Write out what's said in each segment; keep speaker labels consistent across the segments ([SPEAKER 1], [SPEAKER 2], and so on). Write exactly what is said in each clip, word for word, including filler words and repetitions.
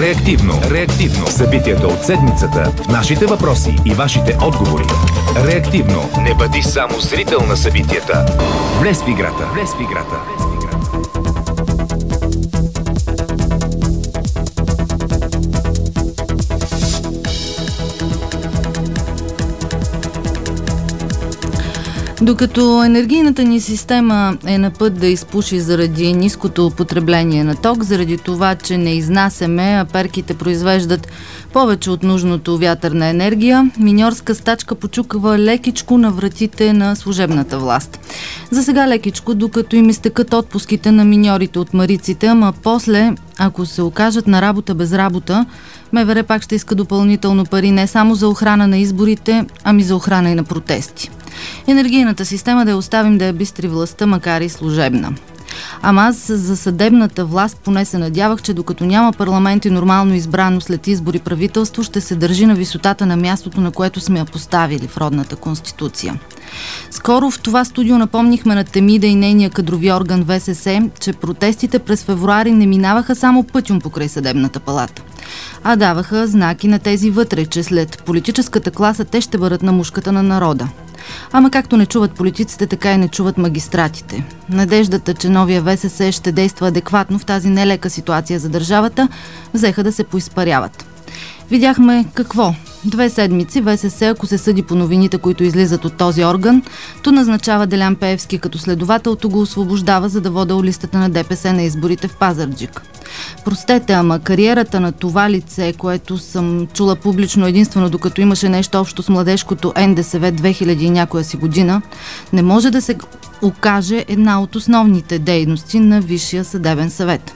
[SPEAKER 1] Реактивно. Реактивно. Събитията от седмицата в нашите въпроси и вашите отговори. Реактивно. Не бъди само зрител на събитията. Влез в играта. Влез в играта.
[SPEAKER 2] Докато енергийната ни система е на път да изпуши заради ниското потребление на ток, заради това, че не изнасяме, а перките произвеждат повече от нужното вятърна енергия, миньорска стачка почуква лекичко на вратите на служебната власт. За сега лекичко, докато им изтекат отпуските на миньорите от мариците, ама после, ако се окажат на работа без работа, МВР пак ще иска допълнително пари не само за охрана на изборите, ами за охрана и на протести. Енергийната система да я оставим да я бистри властта, макар и служебна. Ама аз за съдебната власт поне се надявах, че докато няма парламент и нормално избрано след избори правителство, ще се държи на висотата на мястото, на което сме я поставили в родната конституция. Скоро в това студио напомнихме на Темида и нейния кадрови орган ВСС, че протестите през февруари не минаваха само пътюм покрай съдебната палата, а даваха знаки на тези вътре, че след политическата класа те ще бъдат на мушката на народа. Ама както не чуват политиците, така и не чуват магистратите. Надеждата, че новия ВСС ще действа адекватно в тази нелека ситуация за държавата, взеха да се поизпаряват. Видяхме какво? Две седмици ВСС, ако се съди по новините, които излизат от този орган, то назначава Делян Пеевски като следовател, то го освобождава, за да вода листата на ДПС на изборите в Пазарджик. Простете, ама кариерата на това лице, което съм чула публично единствено докато имаше нещо общо с младежкото Н Д С В две хиляди и някоя си година, не може да се окаже една от основните дейности на Висшия съдебен съвет.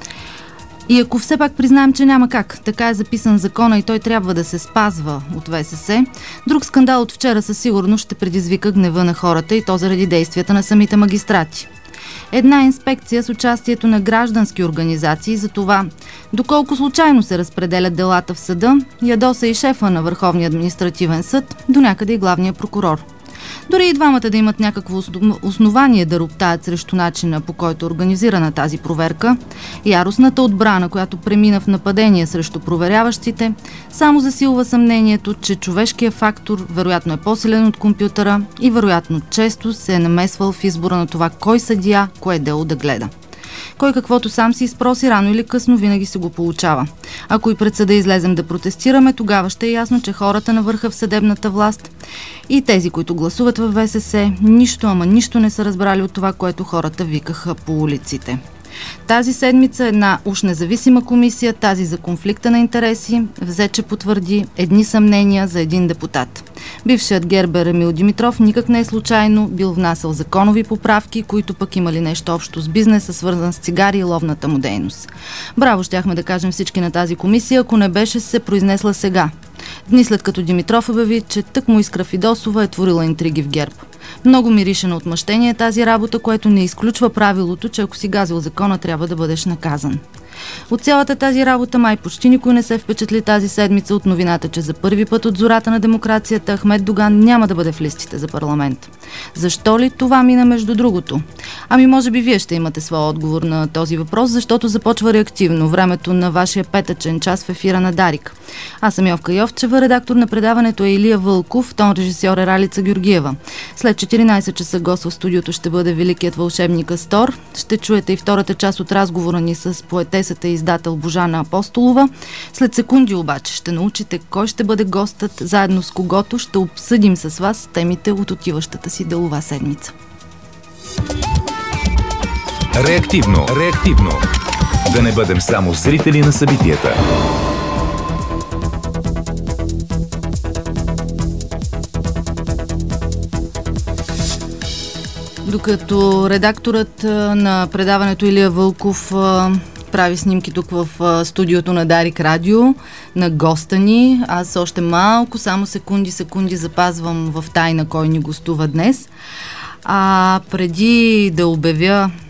[SPEAKER 2] И ако все пак признаем, че няма как, така е записан закона и той трябва да се спазва от ВСС, друг скандал от вчера със сигурност ще предизвика гнева на хората и то заради действията на самите магистрати. Една инспекция с участието на граждански организации за това доколко случайно се разпределят делата в съда, ядоса и шефа на Върховния административен съд, до някъде и главния прокурор. Дори и двамата да имат някакво основание да роптаят срещу начина, по който е организирана тази проверка, яростната отбрана, която премина в нападение срещу проверяващите, само засилва съмнението, че човешкият фактор вероятно е по-силен от компютъра и вероятно често се е намесвал в избора на това кой съдия, кое дело да гледа. Кой каквото сам си изпроси, рано или късно винаги се го получава. Ако и пред съда излезем да протестираме, тогава ще е ясно, че хората на върха в съдебната власт и тези, които гласуват в ВСС, нищо, ама нищо не са разбрали от това, което хората викаха по улиците. Тази седмица една уж независима комисия, тази за конфликта на интереси, взе, че потвърди едни съмнения за един депутат. Бившият гербер Емил Димитров никак не е случайно бил внасял законови поправки, които пък имали нещо общо с бизнеса, свързан с цигари и ловната му дейност. Браво, щяхме да кажем всички на тази комисия, ако не беше се произнесла сега. Дни след като Димитров обяви, че тъкмо Искра Фидосова е творила интриги в ГЕРБ. Много мирише на отмъщение тази работа, което не изключва правилото, че ако си газил закона, трябва да бъдеш наказан. От цялата тази работа май почти никой не се впечатли тази седмица от новината, че за първи път от зората на демокрацията Ахмед Доган няма да бъде в листите за парламент. Защо ли това мина между другото? Ами може би вие ще имате своя отговор на този въпрос, защото започва реактивно времето на вашия петъчен час в ефира на Дарик. Аз съм Йовка Йовчева, редактор на предаването е Илия Вълков, тон режисьор е Ралица Георгиева. След четиринайсет часа гост в студиото ще бъде великият вълшебник Астор. Ще чуете и втората част от разговора ни с поетесата и издател Божана Апостолова. След секунди обаче ще научите кой ще бъде гостът, заедно с когото ще обсъдим с вас темите от отиващата си делова седмица.
[SPEAKER 1] Реактивно, реактивно. Да не бъдем само зрители на събитията.
[SPEAKER 2] Докато редакторът на предаването Илия Вълков прави снимки тук в студиото на Дарик Радио, на госта ни, аз още малко, само секунди, секунди запазвам в тайна кой ни гостува днес. А преди да обявя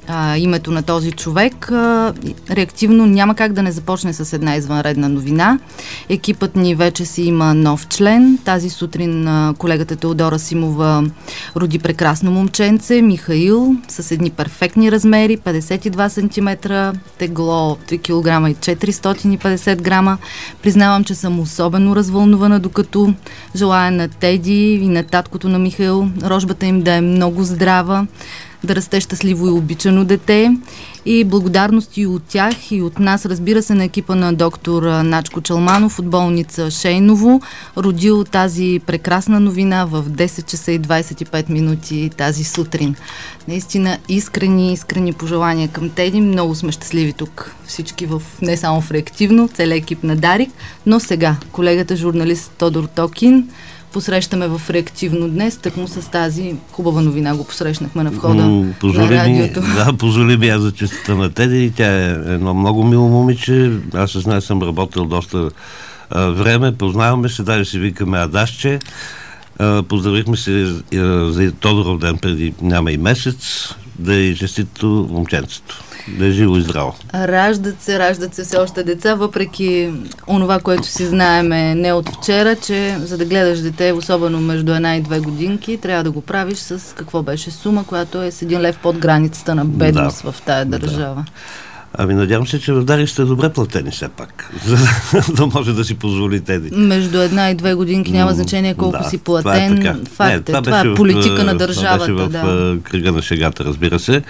[SPEAKER 2] а, името на този човек, а, реактивно няма как да не започне с една извънредна новина. Екипът ни вече си има нов член. Тази сутрин а, колегата Теодора Симова роди прекрасно момченце, Михаил, с едни перфектни размери, петдесет и два сантиметра, тегло три килограма и четиристотин и петдесет грама. Признавам, че съм особено развълнувана, докато желая на Теди и на таткото на Михаил рожбата им да е много здрава, да расте щастливо и обичано дете. И благодарности от тях и от нас, разбира се, на екипа на доктор Начко Чалманов от болница Шейново, родил тази прекрасна новина в десет часа и двадесет и пет минути тази сутрин. Наистина искрени, искрени пожелания към Теди. Много сме щастливи тук всички, в, не само в Реактивно, целият екип на Дарик, но сега колегата журналист Тодор Токин посрещаме в Реактивно днес, тъкмо с тази хубава новина го посрещнахме на входа на радиото.
[SPEAKER 3] Да, позволи ми аз за честта на Теди. Тя е едно много мило момиче. Аз с нея съм работил доста а, време, познаваме се, даже си викаме Адашче. А, поздравихме се а, за Тодоров ден преди няма и месец, да е честито момченцето. Да е живо и здраво.
[SPEAKER 2] Раждат се, раждат се все още деца, въпреки онова, което си знаеме не от вчера, че за да гледаш дете, особено между една и две годинки, трябва да го правиш с какво беше сума, която е с един лев под границата на бедност да, в тая държава. Да.
[SPEAKER 3] Ами надявам се, че в Дарик сте добре платени все пак, за да може да си позволи Теди.
[SPEAKER 2] Между една и две годинки няма значение колко да, си платен. Това е, Факт е, това, това е политика в, на държавата. Това беше
[SPEAKER 3] в да. кръга на шегата, разбира се.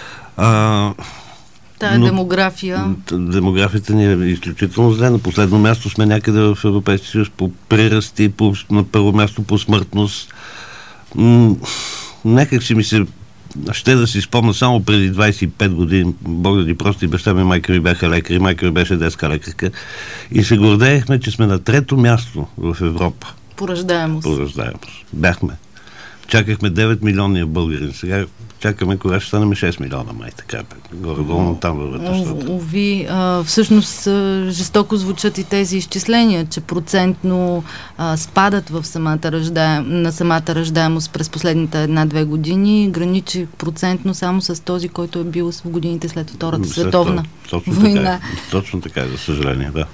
[SPEAKER 3] А,
[SPEAKER 2] Тая но, демография.
[SPEAKER 3] Демографията ни е изключително зле. На последно място сме някъде в Европейския съюз по прирасти, по, на първо място по смъртност. М- някак си ми се ще да си спомня само преди двадесет и пет години, Бог да ни прости, баща ми, майка ми бяха лекари, майка ми беше детска лекарка и се гордеехме, че сме на трето място в Европа.
[SPEAKER 2] По раждаемост.
[SPEAKER 3] По раждаемост. Бяхме. Чакахме девет милионния българин. Сега чакаме кога ще станем шест милиона, май така. Горе-долу там във вътрешната.
[SPEAKER 2] Ови, всъщност жестоко звучат и тези изчисления, че процентно а, спадат в самата ръждаем, на самата раждаемост през последните една-две години, граничи процентно само с този, който е бил в годините след Втората след световна
[SPEAKER 3] точно
[SPEAKER 2] война.
[SPEAKER 3] Така, точно така, за съжаление, да.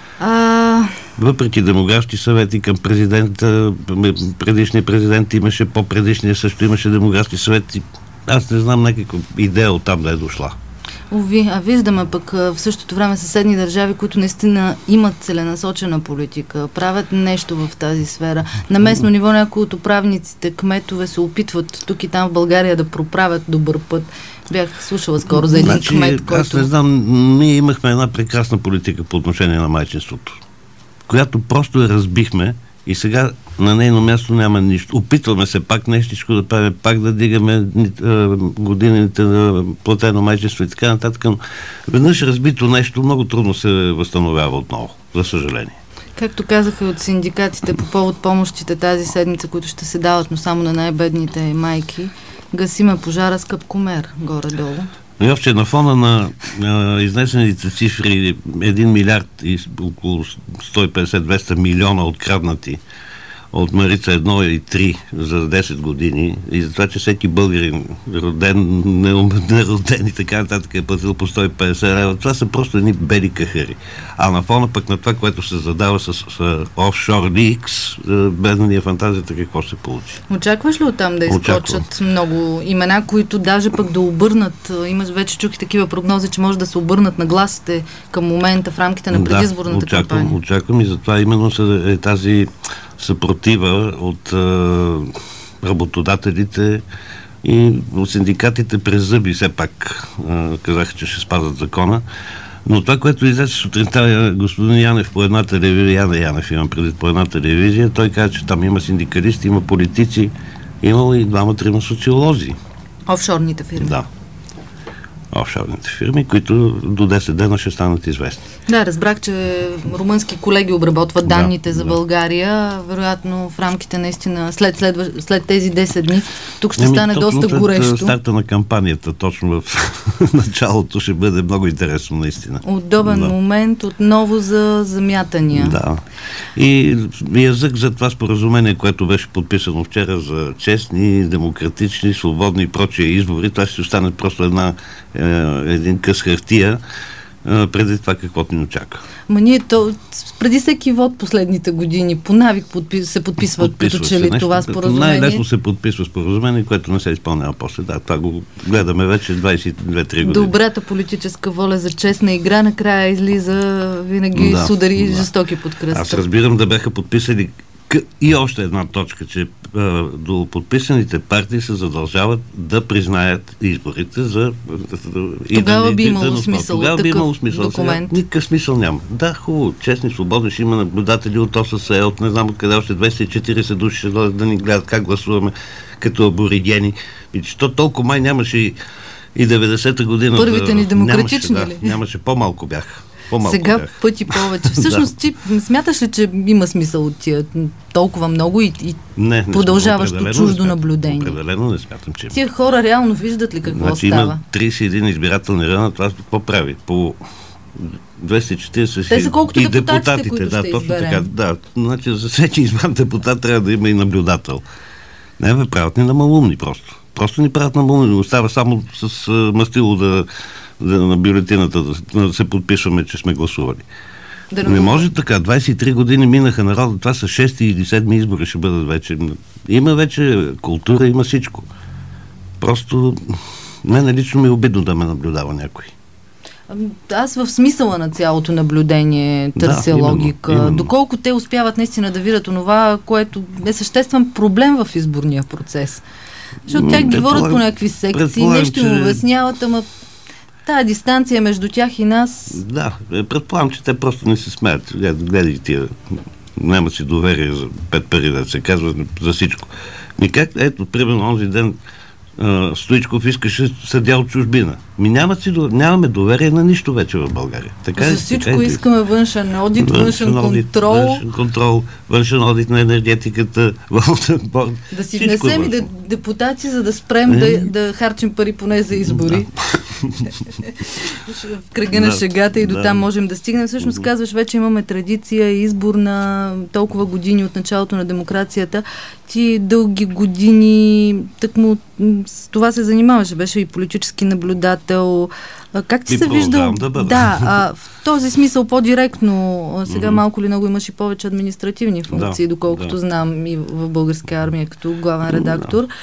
[SPEAKER 2] А...
[SPEAKER 3] Въпреки демографски съвети към президента, предишния президент имаше, по-предишния също имаше демографски съвети. Аз не знам някаква идея оттам да е дошла.
[SPEAKER 2] Ови, а виждаме пък в същото време съседни държави, които наистина имат целенасочена политика, правят нещо в тази сфера. На местно ниво някои от управниците, кметове се опитват тук и там в България да проправят добър път. Бях слушала скоро за един
[SPEAKER 3] значи,
[SPEAKER 2] кмет, който...
[SPEAKER 3] Аз не знам, ние имахме една прекрасна политика по отношение на майчинството, която просто я разбихме и сега на нейно място няма нищо. Опитваме се пак нещичко да правим, пак да дигаме годините на платено майчинство и така нататък. Но веднъж разбито нещо много трудно се възстановява отново, за съжаление.
[SPEAKER 2] Както казаха от синдикатите по повод помощите тази седмица, които ще се дават, но само на най-бедните майки, гасиме пожара с капкомер, горе-долу.
[SPEAKER 3] Но общо на фона на а, изнесените цифри един милиард и около сто и петдесет до двеста милиона откраднати от Марица едно и три за десет години и за това, че всеки българин, роден, нероден и така нататък е платил по сто и петдесет лева, това са просто едни бели кахари. А на фона пък на това, което се задава с, с офшор ликс, бедна ни е фантазията какво се получи.
[SPEAKER 2] Очакваш ли оттам да изкочат много имена, които даже пък да обърнат, имаш вече чух и такива прогнози, че може да се обърнат на гласите към момента в рамките на предизборната
[SPEAKER 3] да, очаквам,
[SPEAKER 2] кампания?
[SPEAKER 3] Очаквам и затова именно е тази съпротива от а, работодателите и от синдикатите през зъби все пак а, казаха, че ще спазват закона. Но това, което излезе сутринта господин Янев по една телевизия, Яна Янев имам преди по една телевизия, той каза, че там има синдикалисти, има политици, имало и двама-трима социолози.
[SPEAKER 2] Офшорните фирми.
[SPEAKER 3] Да. офшорните фирми, които до десет дена ще станат известни.
[SPEAKER 2] Да, разбрах, че румънски колеги обработват данните да, за
[SPEAKER 3] да.
[SPEAKER 2] България. Вероятно в рамките наистина след, след, след тези десет дни тук ще
[SPEAKER 3] Еми,
[SPEAKER 2] стане доста
[SPEAKER 3] след
[SPEAKER 2] горещо.
[SPEAKER 3] Старта на кампанията, точно в началото, ще бъде много интересно наистина.
[SPEAKER 2] Удобен да. момент отново за замятания.
[SPEAKER 3] Да. И язък за това споразумение, което беше подписано вчера за честни, демократични, свободни и прочие избори, това ще остане просто една един къс хартия преди това каквото ни очаква.
[SPEAKER 2] Ма ние то, преди всеки вод последните години по навик подпис, се подписват
[SPEAKER 3] Подписва
[SPEAKER 2] като че ли това споразумение.
[SPEAKER 3] Най-лесно се подписва споразумение, което не се изпълнява после. Да, това го гледаме вече двайсет и две-три години.
[SPEAKER 2] Добрата политическа воля за честна игра накрая излиза винаги да, с удари да. жестоки под кръста.
[SPEAKER 3] Аз разбирам да бяха подписали и още една точка, че а, до подписаните партии се задължават да признаят изборите за...
[SPEAKER 2] Тогава
[SPEAKER 3] и,
[SPEAKER 2] би имало
[SPEAKER 3] да,
[SPEAKER 2] смисъл
[SPEAKER 3] тогава би имало смисъл.
[SPEAKER 2] документ.
[SPEAKER 3] Сега, никакъв смисъл няма. Да, хубаво, честни, свободни, ще има наблюдатели от ОССЕ, от не знам откъде, още двеста и четирийсет души ще дойдат да ни гледат как гласуваме като аборигени. И че то толкова май нямаше и, и деветдесета година.
[SPEAKER 2] Първите ни демократични
[SPEAKER 3] нямаше,
[SPEAKER 2] ли?
[SPEAKER 3] Да, нямаше, по-малко бяха. По-малко
[SPEAKER 2] Сега
[SPEAKER 3] бях.
[SPEAKER 2] пъти повече. Всъщност, ти смяташ ли, че има смисъл от тия толкова много и, и не, не продължаващо чуждо наблюдение?
[SPEAKER 3] Определено не смятам, че...
[SPEAKER 2] Тия хора реално виждат ли какво
[SPEAKER 3] значи,
[SPEAKER 2] става?
[SPEAKER 3] Има трийсет и един избирателни района, това какво прави? По двеста и четирийсет
[SPEAKER 2] Те са колкото
[SPEAKER 3] и
[SPEAKER 2] депутатите,
[SPEAKER 3] депутатите,
[SPEAKER 2] които
[SPEAKER 3] да,
[SPEAKER 2] ще
[SPEAKER 3] точно
[SPEAKER 2] изберем.
[SPEAKER 3] така. Да, значи за всеки избран депутат трябва да има и наблюдател. Не, бе, правят ни на малумни просто. Просто ни правят на малумни. Остава само с а, мастило да Да, на бюлетината да, да се подпишваме, че сме гласували. Да, не може така. двайсет и три години минаха народа. Това са шести или седми избори ще бъдат вече. Има вече култура, има всичко. Просто мен лично ми е обидно да ме наблюдава някой.
[SPEAKER 2] Аз в смисъла на цялото наблюдение търся
[SPEAKER 3] да, именно,
[SPEAKER 2] логика.
[SPEAKER 3] Именно.
[SPEAKER 2] Доколко те успяват наистина да видят онова, което е съществен проблем в изборния процес. Защото тя ги водят по някакви секции, нещо им обясняват, ама тая дистанция между тях и нас...
[SPEAKER 3] Да, предполагам, че те просто не се смеят. Гледай тия, няма си доверие за пет пари, да се казва, за всичко. Ми как, ето, примерно, онзи ден а, Стоичков искаше съдия от чужбина. Ми няма си, нямаме доверие на нищо вече в България. Така,
[SPEAKER 2] за всичко
[SPEAKER 3] така,
[SPEAKER 2] искаме външен одит, външен, външен одит, контрол.
[SPEAKER 3] Външен контрол, външен одит на енергетиката, валутен борд.
[SPEAKER 2] Да си внесем и да, депутати, за да спрем е? да, да харчим пари поне за избори. Да. В кръга на шегата и до да. Там можем да стигнем. Всъщност казваш, вече имаме традиция, избор на толкова години от началото на демокрацията. Ти дълги години тъкмо с това се занимаваше. Беше и политически наблюдател. Как ти
[SPEAKER 3] и
[SPEAKER 2] се виждал?
[SPEAKER 3] Да,
[SPEAKER 2] да а, в този смисъл по-директно. Сега mm-hmm. малко ли много имаш и повече административни функции, да, доколкото да. знам и в Българска армия като главен редактор. Да.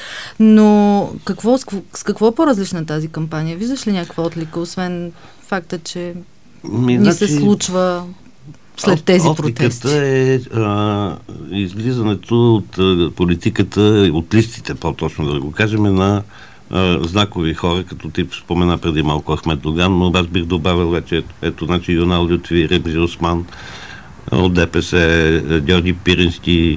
[SPEAKER 2] Но какво, с, с какво е по-различна тази кампания? Виждаш ли някаква отлика, освен факта, че Ми, ни значи, се случва след от, тези протести?
[SPEAKER 3] Отликата е а, излизането от а, политиката, от листите, по-точно да го кажем, на Uh, знакови хора, като тип спомена преди малко Ахмед Доган, но аз бих добавил вече, ето, ето значи Юнал Лютви, Ремзи Осман, от ДПС, Георги Пирински,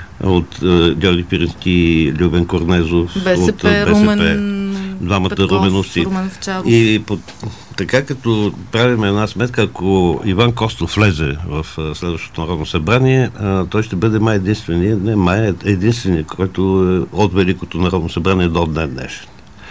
[SPEAKER 3] от uh, Георги Пирински, Любен Корнезов,
[SPEAKER 2] БСП,
[SPEAKER 3] от БСП,
[SPEAKER 2] Румен,
[SPEAKER 3] двамата
[SPEAKER 2] Петков,
[SPEAKER 3] Руменовци.
[SPEAKER 2] Румен
[SPEAKER 3] И по, така като правим една сметка, ако Иван Костов влезе в uh, следващото Народно събрание, uh, той ще бъде май единствения, не май единствения, който е от Великото Народно събрание до ден днешен.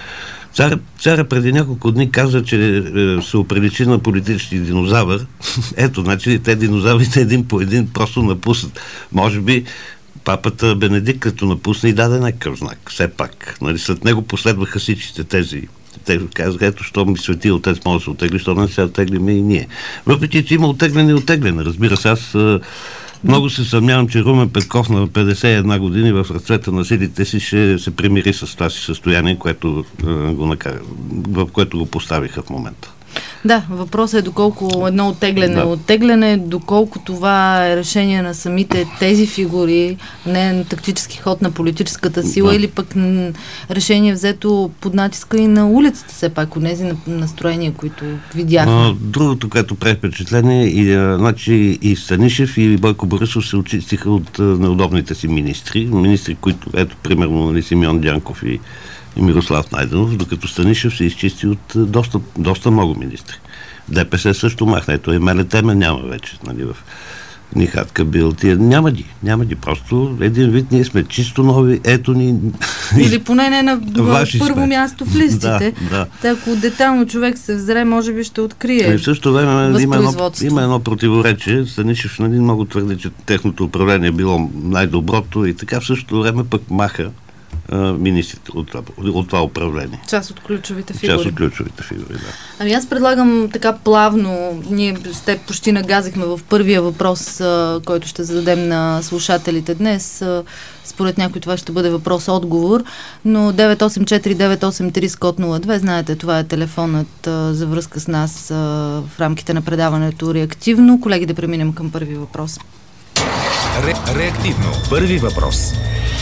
[SPEAKER 3] Царя, царя преди няколко дни каза, че е, се оприличи на политически динозавър. Ето, значи, те динозаврите един по един просто напуснат. Може би папата Бенедикт като напусна и даде някакъв знак. Все пак. Нали, след него последваха всичките тези. Те казаха, ето, що ми свети отец може да се отегли, що не се отеглиме и ние. Въпреки, че има отегляне и отегляне. Разбира се, аз много се съмнявам, че Румен Петков на петдесет и една години в ръцете на силите си ще се примири с това си състояние, което, го накара, в което го поставиха в момента.
[SPEAKER 2] Да, въпросът е доколко едно оттегляне да. оттегляне, доколко това е решение на самите тези фигури, не на тактически ход на политическата сила да. или пък решение взето под натиска и на улицата, все пак, от тези настроения, които видяхме. А,
[SPEAKER 3] другото, което прави впечатление, и, а, значи, и Станишев и Бойко Борисов се очистиха от а, неудобните си министри. Министри, които, ето, примерно, нали, Симеон Дянков и и Мирослав Найденов, докато Станишев се изчисти от доста, доста много министри. ДПС също махна. Ето и мене теме няма вече, нали, в Нихатка бил. Тия. Няма ги. Няма ги. Просто един вид ние сме чисто нови. Ето ни...
[SPEAKER 2] Или поне не на първо
[SPEAKER 3] сме.
[SPEAKER 2] място в листите.
[SPEAKER 3] Да, да.
[SPEAKER 2] Та, ако детално човек се взре, може би ще открие.
[SPEAKER 3] И в същото време има едно, има едно противоречие. Станишев, нали, много твърди, че техното управление е било най-доброто и така в същото време пък маха министрите от това, от това управление.
[SPEAKER 2] Част от ключовите фигури.
[SPEAKER 3] Част от ключовите фигури, да.
[SPEAKER 2] Ами аз предлагам така плавно, ние с теб почти нагазихме в първия въпрос, а, който ще зададем на слушателите днес. А, според някой това ще бъде въпрос-отговор, но девет осем четири девет осем три код нула две, знаете, това е телефонът а, за връзка с нас а, в рамките на предаването Реактивно. Колеги, да преминем към първи въпрос.
[SPEAKER 1] Ре, реактивно. Първи въпрос.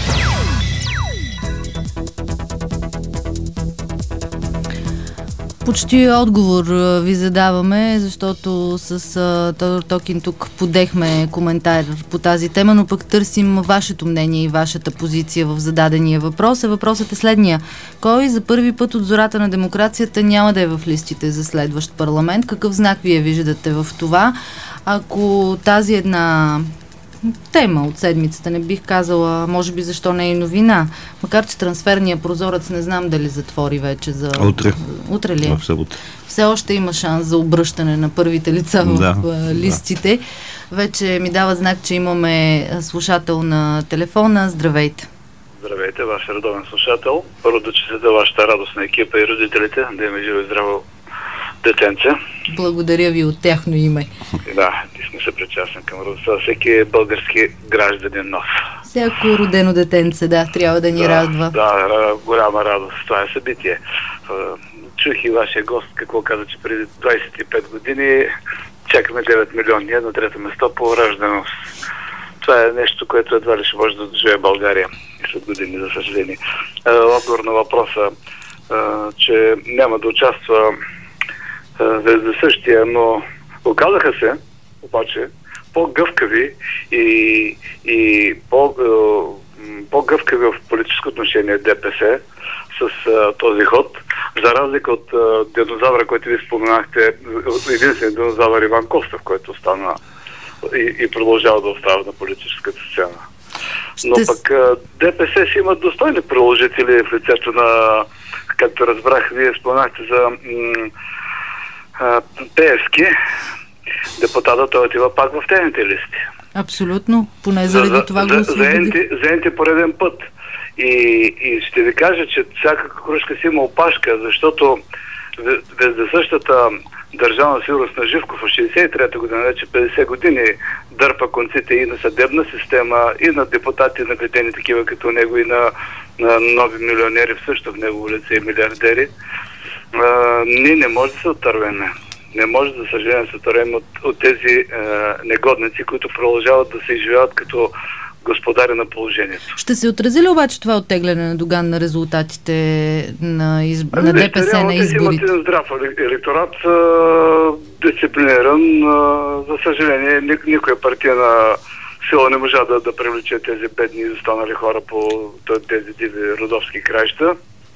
[SPEAKER 2] Почти отговор ви задаваме, защото с Тодор Токин тук подехме коментар по тази тема, но пък търсим вашето мнение и вашата позиция в зададения въпрос. Въпросът е следния. Кой за първи път от зората на демокрацията няма да е в листите за следващ парламент? Какъв знак вие виждате в това? Ако тази една тема от седмицата, не бих казала, може би защо не е и новина, макар че трансферния прозорец не знам дали затвори вече за...
[SPEAKER 3] Утре.
[SPEAKER 2] Утре ли?
[SPEAKER 3] В събота.
[SPEAKER 2] Все още има шанс за обръщане на първите лица
[SPEAKER 3] да,
[SPEAKER 2] в листите. Да. Вече ми дава знак, че имаме слушател на телефона. Здравейте.
[SPEAKER 4] Здравейте, ваш редовен слушател. Първо да честите вашата радост на екипа и родителите, да има живо и здраво детенце.
[SPEAKER 2] Благодаря ви от тяхно име.
[SPEAKER 4] Да, ти сме се причастен към радостта. Всеки български гражданин нов.
[SPEAKER 2] Всяко родено детенце, да, трябва да ни
[SPEAKER 4] да,
[SPEAKER 2] радва.
[SPEAKER 4] Да, голяма радост. Това е събитие. Чух и вашия гост какво каза, че преди двайсет и пет години чакаме девет милиони на трето место по ражданост. Това е нещо, което едва ли ще може да доживее България и след години, за съжаление. Отговор на въпроса, че няма да участва за същия, но оказаха се, обаче, по-гъвкави и, и по, по-гъвкави в политическо отношение ДПС с а, този ход, за разлика от а, динозавра, който ви споменахте, единственият динозавър Иван Костов, който остана и, и продължава да остава на политическата сцена. Но Ще... пък а, ДПС си имат достойни приложители в лицето на, както разбрах, вие споменахте за м- Пеевски, депутата, той отива пак в техните листи.
[SPEAKER 2] Абсолютно, поне заради за, това го освободи.
[SPEAKER 4] За енти пореден път. И, и ще ви кажа, че всяка кружка си има опашка, защото вездесъщата държавна сигурност на Живков от шейсет и трета година, вече петдесет години, дърпа конците и на съдебна система, и на депутати, нагледени такива като него, и на, на нови милионери, също в негово лице и милиардери. А, ние не може да се отървеме. Не може, за съжаление, да се отървем от, от тези а, негодници, които продължават да се изживяват като господари на положението.
[SPEAKER 2] Ще се отрази ли обаче това оттегляне на Доган на резултатите на, изб... а, на ДПС реално, на изборите?
[SPEAKER 4] Имат един здрав електорат, а, дисциплиниран. А, за съжаление, ник, никоя партийна сила не можа да, да привлече тези бедни и останали хора по тези диви родовски краища.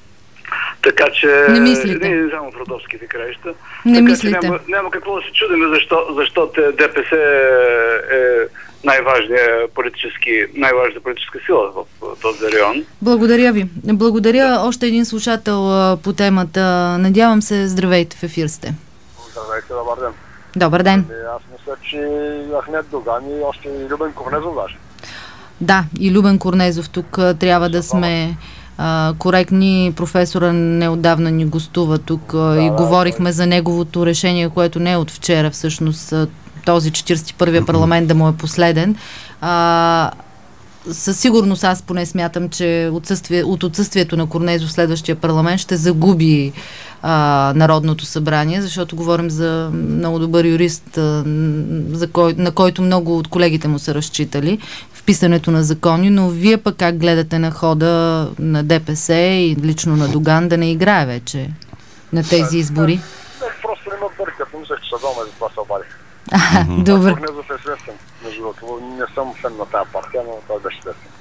[SPEAKER 4] Така че...
[SPEAKER 2] Не мислите.
[SPEAKER 4] Не, не само в родовските краища.
[SPEAKER 2] Не
[SPEAKER 4] така,
[SPEAKER 2] мислите.
[SPEAKER 4] Няма, няма какво да се чудим, защо, защо ДПС е, е най-важният политически, най-важната политическа сила в този район.
[SPEAKER 2] Благодаря ви. Благодаря. Да. Още един слушател а, по темата. Надявам се, здравейте, в ефир сте.
[SPEAKER 5] Здравейте, добър ден.
[SPEAKER 2] Добър ден.
[SPEAKER 5] Аз мисля, че Ахмед Доган и още и Любен Корнезов важен.
[SPEAKER 2] Да, и Любен Корнезов тук а, трябва да сме а, коректни. Професора неотдавна ни гостува тук а, да, и да, говорихме да. за неговото решение, което не е от вчера, всъщност този четиридесет и първия парламент да му е последен. А, със сигурност аз поне смятам, че отсъствие, от отсъствието на Корнезов в следващия парламент ще загуби а, Народното събрание, защото говорим за много добър юрист, а, за кой, на който много от колегите му са разчитали в писането на закони, но вие пък как гледате на хода на ДПС и лично на Доган да не играе вече на тези избори?
[SPEAKER 5] Не, просто не ме бъркат. Мислех, че са дома, за това се обадих.
[SPEAKER 2] Добре.
[SPEAKER 5] Корнезов е свестен, между другото. Не съм фен на тази партия, но той беше свестен.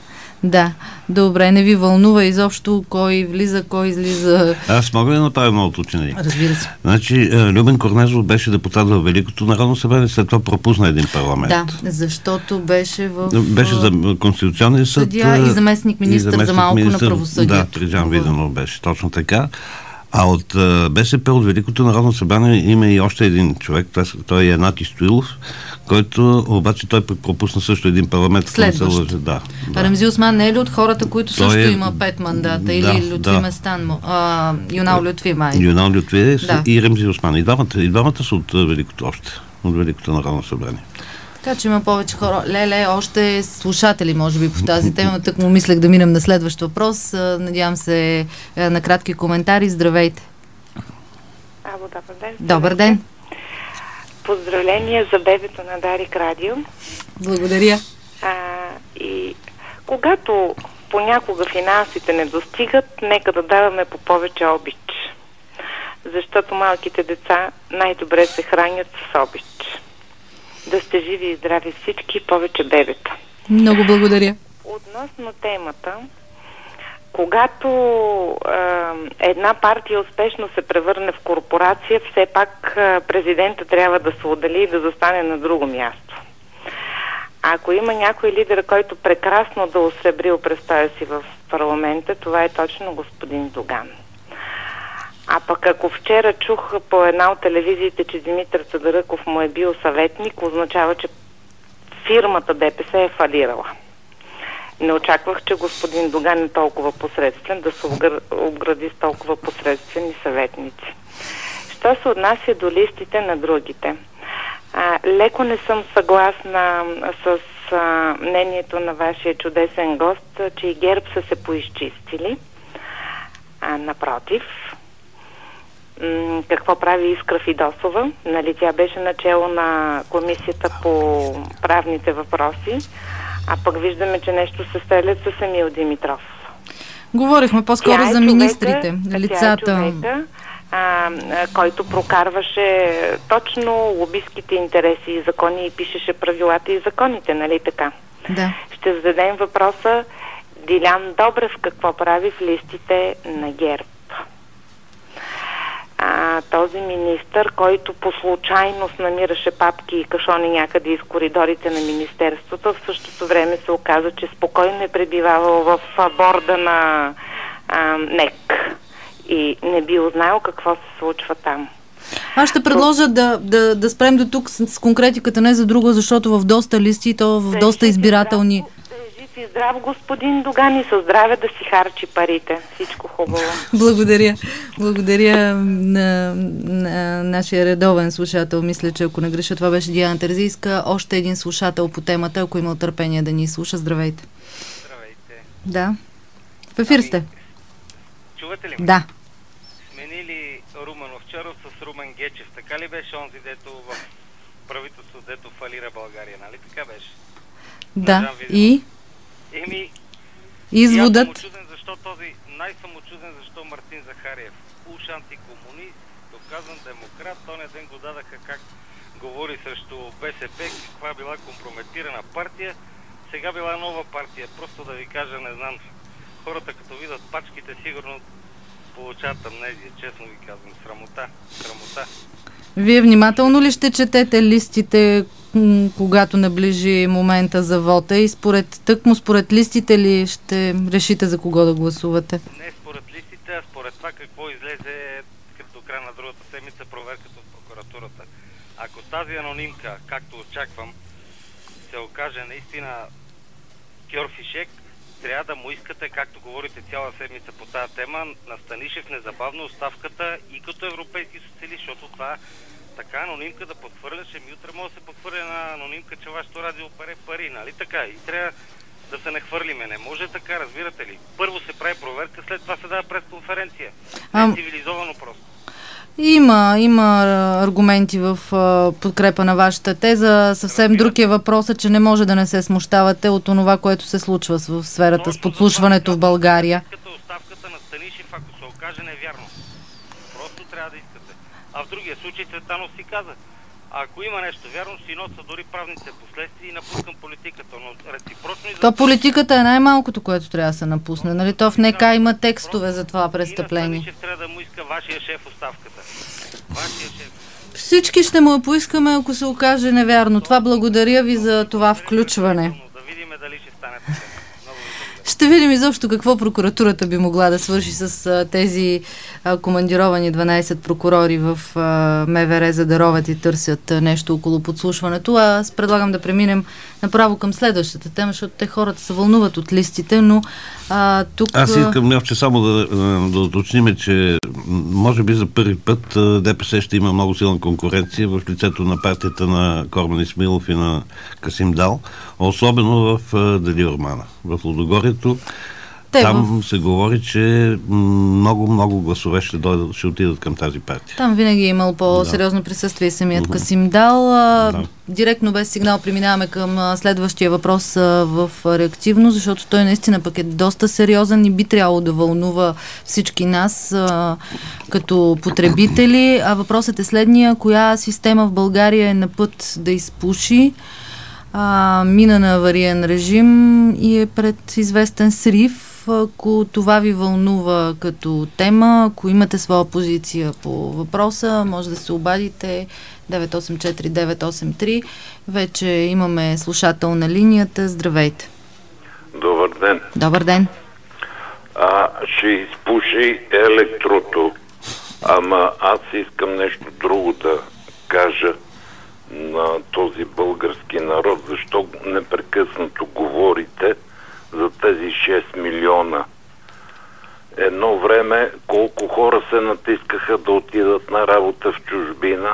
[SPEAKER 2] Да, добре, не ви вълнува изобщо кой влиза, кой излиза.
[SPEAKER 3] Аз мога да направя едно уточнение.
[SPEAKER 2] Разбира се.
[SPEAKER 3] Значи, Любен Корнезов беше депутат в Великото народно събрание, след това пропусна един парламент.
[SPEAKER 2] Да, защото беше в...
[SPEAKER 3] Беше за Конституционния съд.
[SPEAKER 2] Съдия и заместник министър за малко
[SPEAKER 3] министър,
[SPEAKER 2] на правосъдието.
[SPEAKER 3] Да, Трижан Виденов беше точно така. А от БСП, от Великото народно събрание има и още един човек, той е Нати Стоилов, който обаче той пропусна също един парламент.
[SPEAKER 2] Следващ.
[SPEAKER 3] Да, да.
[SPEAKER 2] Ремзи Осман не е ли от хората, които той също е... има пет мандата? Да, или Лютви да. Местан? А, Юнал Лютви май.
[SPEAKER 3] Юнал Лютви
[SPEAKER 2] да.
[SPEAKER 3] И Ремзи Осман. И двамата, и двамата са от Великото още, от Великото народно събрание.
[SPEAKER 2] Така че има повече хора. Леле, още слушатели, може би, по тази тема. Тък му мислех да минем на следващ въпрос. Надявам се на кратки коментари. Здравейте.
[SPEAKER 6] Ало, добър ден.
[SPEAKER 2] Добър ден.
[SPEAKER 6] Поздравления за бебето на Дарик Радио.
[SPEAKER 2] Благодаря.
[SPEAKER 6] А, и когато понякога финансите не достигат, нека да даваме по повече обич. Защото малките деца най-добре се хранят с обич. Да сте живи и здрави всички, повече бебета.
[SPEAKER 2] Много благодаря.
[SPEAKER 6] Относно темата, когато е, една партия успешно се превърне в корпорация, все пак е, президента трябва да се отдели и да застане на друго място. Ако има някой лидер, който прекрасно да осребрил престоя си в парламента, това е точно господин Доган. А пък ако вчера чух по една от телевизиите, че Димитър Цадаръков му е бил съветник, означава, че фирмата ДПС е фалирала. Не очаквах, че господин Доган е толкова посредствен, да се обгради с толкова посредствени съветници. Що се отнася до листите на другите? А, леко не съм съгласна с а, мнението на вашия чудесен гост, че и ГЕРБ са се поизчистили. А, напротив, м- какво прави Искра Фидосова? Нали, тя беше начело на комисията по правните въпроси, а пък виждаме, че нещо се стрелят с Емил Димитров.
[SPEAKER 2] Говорихме по-скоро
[SPEAKER 6] е
[SPEAKER 2] за
[SPEAKER 6] човека,
[SPEAKER 2] министрите, лицата.
[SPEAKER 6] Тя е човека, а, който прокарваше точно лобистските интереси и закони и пишеше правилата и законите, нали така?
[SPEAKER 2] Да.
[SPEAKER 6] Ще зададем въпроса: Дилян Добрев какво прави в листите на ГЕРБ? А, този министър, който по случайност намираше папки и кашони някъде из коридорите на министерството, в същото време се оказа, че спокойно е пребивавал в борда на а, НЕК и не бил знаел какво се случва там.
[SPEAKER 2] Аз ще предложа да, да, да спрем до тук с, с конкретиката, не за друго, защото в доста листи, то в доста избирателни...
[SPEAKER 6] И здрав господин Доган и със здраве да си харчи парите. Всичко хубаво.
[SPEAKER 2] Благодаря. Благодаря на, на нашия редовен слушател. Мисля, че ако не греша, това беше Диана Терзийска. Още един слушател по темата, ако има търпение да ни слуша. Здравейте.
[SPEAKER 7] Здравейте.
[SPEAKER 2] Да. В ефир сте.
[SPEAKER 7] Ами, чувате ли ме?
[SPEAKER 2] Да.
[SPEAKER 7] Сменили Румен Овчаров с Румен Гечев. Така ли беше онзи, дето в правителство, дето фалира България? Нали така беше?
[SPEAKER 2] Да. И?
[SPEAKER 7] Еми,
[SPEAKER 2] изводът.
[SPEAKER 7] аз съм очуден защо този, най-съм очуден защо Мартин Захариев, уж антикомунист, доказан демократ, тоня ден го дадаха как говори срещу БСП, каква била компрометирана партия, сега била нова партия. Просто да ви кажа, не знам, хората като видят пачките, сигурно получават амнезия, честно ви казвам. Срамота, срамота.
[SPEAKER 2] Вие внимателно ли ще четете листите, когато наближи момента за вота и според тъкмо според листите ли ще решите за кого да гласувате?
[SPEAKER 7] Не според листите, а според това какво излезе до края на другата седмица проверката от прокуратурата. Ако тази анонимка, както очаквам, се окаже наистина кьорфишек, трябва да му искате, както говорите цяла седмица по тази тема, на Станишев незабавно оставката и като европейски социалист, защото това така анонимка да подхвърляш, ами утре може да се подхвърля на анонимка, че вашето радио пере пари, нали така? И трябва да се не хвърлиме. Не може така, разбирате ли? Първо се прави проверка, след това се дава пресконференция. Не е цивилизовано просто.
[SPEAKER 2] Има, има аргументи в а, подкрепа на вашата теза. Съвсем Разбира. друг е въпросът, че не може да не се смущавате от това, което се случва в сферата с подслушването в България.
[SPEAKER 7] Като оставката на Станишев, ако се окаже невярно. Просто трябва да искате. А в другия случай Цветанов си каза: Ако има нещо вярно, си носа дори правните последствия и напускам политиката, но реципрочно и за...
[SPEAKER 2] То политиката е най-малкото, което трябва да се напусне, нали? То в НК има текстове за това престъпление.
[SPEAKER 7] Станишев трябва да му иска вашия шеф оставката. Вашия шеф.
[SPEAKER 2] Всички ще му я поискаме, ако се окаже невярно. Това благодаря ви за това включване.
[SPEAKER 7] Да видим дали ще стане така.
[SPEAKER 2] Ще видим изобщо какво прокуратурата би могла да свърши с а, тези а, командировани дванайсет прокурори в а, МВР, за да ровят и търсят а, нещо около подслушването. Аз предлагам да преминем направо към следващата тема, защото те хората се вълнуват от листите, но а, тук...
[SPEAKER 3] Аз искам, Нелче, само да, да уточним, че може би за първи път ДПС ще има много силна конкуренция в лицето на партията на Корман Исмаилов и на Касим Дал, особено в Дали Ормана. В Лудогорието Те там в... се говори, че много-много гласове ще дойдат, ще отидат към тази партия.
[SPEAKER 2] Там винаги е имал по-сериозно да. присъствие самият uh-huh. Касим Дал. Да. Директно без сигнал преминаваме към следващия въпрос в реактивно, защото той наистина пък е доста сериозен и би трябвало да вълнува всички нас а, като потребители. А въпросът е следния: коя система в България е на път да изпуши? А, мина на авариен режим и е пред известен срив. Ако това ви вълнува като тема, ако имате своя позиция по въпроса, може да се обадите девет осем четири девет осем три. Вече имаме слушател на линията. Здравейте.
[SPEAKER 8] Добър ден.
[SPEAKER 2] Добър ден.
[SPEAKER 8] А, ще изпуши електрото. Ама аз искам нещо друго да кажа на този български народ. Защо непрекъснато говорите за тези шест милиона? Едно време колко хора се натискаха да отидат на работа в чужбина?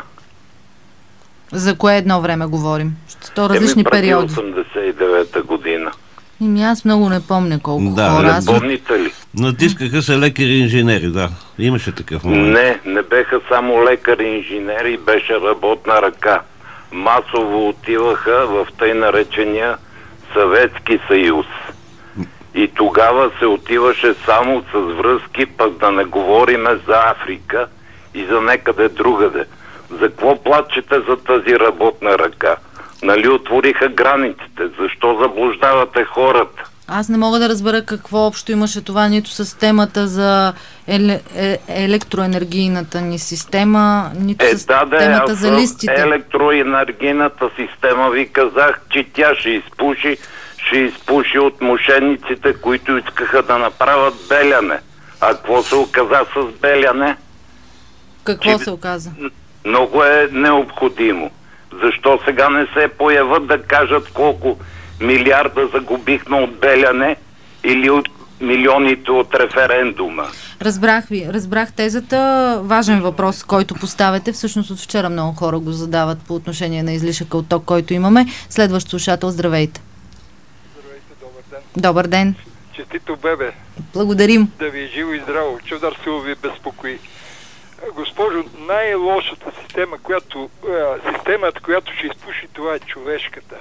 [SPEAKER 2] За кое едно време говорим? То различни
[SPEAKER 8] Еми,
[SPEAKER 2] периоди.
[SPEAKER 8] осемдесет и девета година.
[SPEAKER 2] Ими аз много не помня колко
[SPEAKER 3] да,
[SPEAKER 2] хора.
[SPEAKER 8] Не помните ли?
[SPEAKER 3] Натискаха се лекари и инженери, да. Имаше такъв момент.
[SPEAKER 8] Не, не беха само лекари и инженери, беше работна ръка. Масово отиваха в тъй наречения Съветски съюз. И тогава се отиваше само с връзки, пък да не говориме за Африка и за некъде другаде. За какво плачете за тази работна ръка? Нали отвориха границите? Защо заблуждавате хората?
[SPEAKER 2] Аз не мога да разбера какво общо имаше това нито с темата за еле, е, електроенергийната ни система, нито
[SPEAKER 8] е,
[SPEAKER 2] с
[SPEAKER 8] да, да,
[SPEAKER 2] темата за листите.
[SPEAKER 8] Електроенергийната система ви казах, че тя ще изпуши, ще изпуши от мошенниците, които искаха да направят Беляне. А какво се оказа с Беляне?
[SPEAKER 2] Какво
[SPEAKER 8] че
[SPEAKER 2] се оказа?
[SPEAKER 8] Много е необходимо. Защо сега не се появят да кажат колко милиарда загубихме от Беляне или от милионите от референдума?
[SPEAKER 2] Разбрах ви. Разбрах тезата. Важен въпрос, който поставяте. Всъщност от вчера много хора го задават по отношение на излишъка от ток, който имаме. Следващ слушател, здравейте.
[SPEAKER 5] Здравейте, добър ден.
[SPEAKER 2] Добър ден.
[SPEAKER 5] Честито бебе.
[SPEAKER 2] Благодарим.
[SPEAKER 5] Да ви е живо и здраво. Чудър сило ви безпокои. Госпожо, най-лошата система, която, е, системата, която ще изпуши, това е човешката.